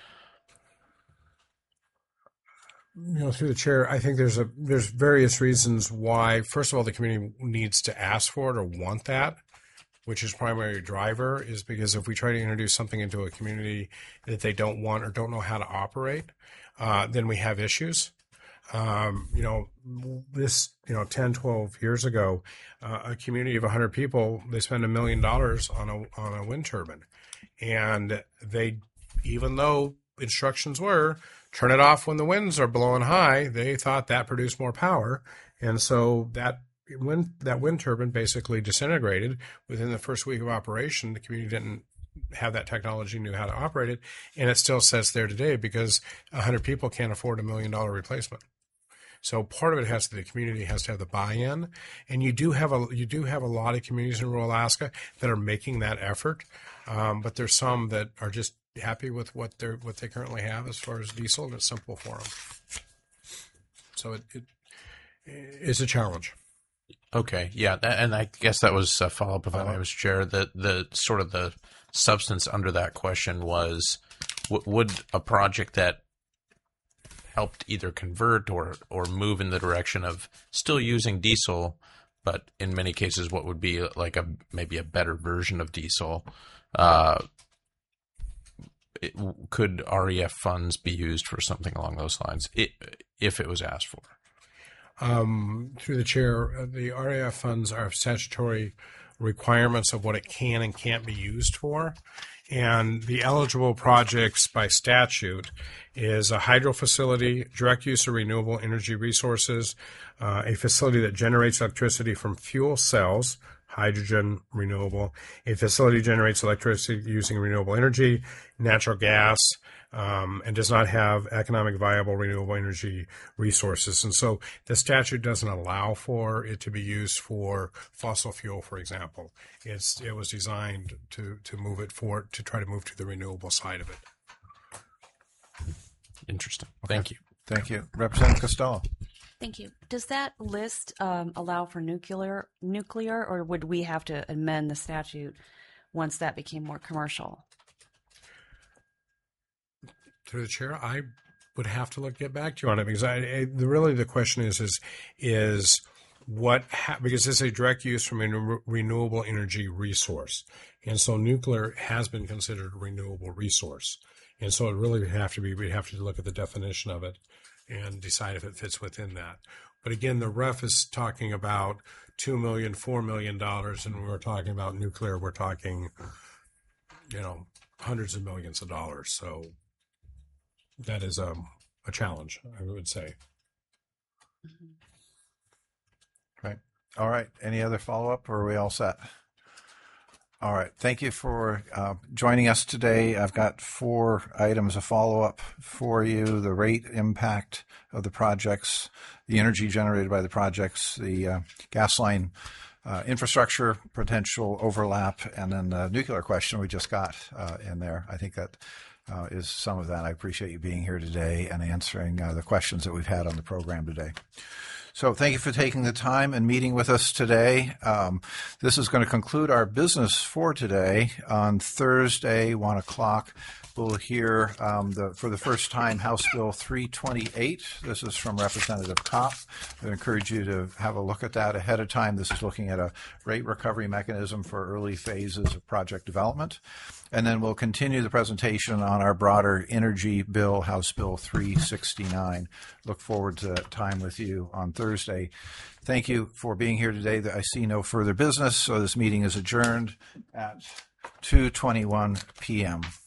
You know, through the chair, I think there's a there's various reasons why. First of all, the community needs to ask for it or want that, which is primary driver, is because if we try to introduce something into a community that they don't want or don't know how to operate, uh, then we have issues. Um, you know, this, you know, ten, twelve years ago, uh, a community of one hundred people, they spend a million dollars on a on a wind turbine. And they, even though instructions were, turn it off when the winds are blowing high, they thought that produced more power. And so that wind, that wind turbine basically disintegrated within the first week of operation. The community didn't have that technology, knew how to operate it. And it still sits there today because one hundred people can't afford a million dollar replacement. So part of it has to, the community has to have the buy-in, and you do have a you do have a lot of communities in rural Alaska that are making that effort, um, but there's some that are just happy with what they are what they currently have as far as diesel, and it's simple for them. So it, it it's a challenge. Okay, yeah, tha- and I guess that was a follow-up, if I may, Mister Chair. The the sort of the substance under that question was, w- would a project that helped either convert or or move in the direction of still using diesel, but in many cases, what would be like a maybe a better version of diesel, uh, it, could R E F funds be used for something along those lines, it, if it was asked for? Um, through the chair, the R A F funds are statutory requirements of what it can and can't be used for. And the eligible projects by statute is a hydro facility, direct use of renewable energy resources, uh, a facility that generates electricity from fuel cells, hydrogen, renewable, a facility generates electricity using renewable energy, natural gas, um, and does not have economic viable renewable energy resources. And so the statute doesn't allow for it to be used for fossil fuel, for example. It's, it was designed to, to move it forward, to try to move to the renewable side of it. Interesting. Thank you. Thank you. Representative Costello. Thank you. Does that list um, allow for nuclear, nuclear, or would we have to amend the statute once that became more commercial? Through the chair, I would have to look get back to you on it because I, I the, really the question is is is what ha- because it's a direct use from a re- renewable energy resource, and so nuclear has been considered a renewable resource, and so it really would have to be we'd have to look at the definition of it and decide if it fits within that. But again, the ref is talking about two million, four million dollars, and when we're talking about nuclear, we're talking, you know, hundreds of millions of dollars. So that is a, a challenge, I would say. Right. All right. Any other follow-up, or are we all set? All right. Thank you for uh, joining us today. I've got four items of follow-up for you: the rate impact of the projects, the energy generated by the projects, the uh, gas line uh, infrastructure potential overlap, and then the nuclear question we just got uh, in there. I think that uh, is some of that. I appreciate you being here today and answering uh, the questions that we've had on the program today. So thank you for taking the time and meeting with us today. Um, this is going to conclude our business for today. On Thursday, one o'clock, we'll hear um, the, for the first time House Bill three twenty-eight. This is from Representative Kopp. I encourage you to have a look at that ahead of time. This is looking at a rate recovery mechanism for early phases of project development. And then we'll continue the presentation on our broader energy bill, House Bill three sixty-nine. Look forward to time with you on Thursday. Thank you for being here today. I see no further business, so this meeting is adjourned at two twenty-one p.m.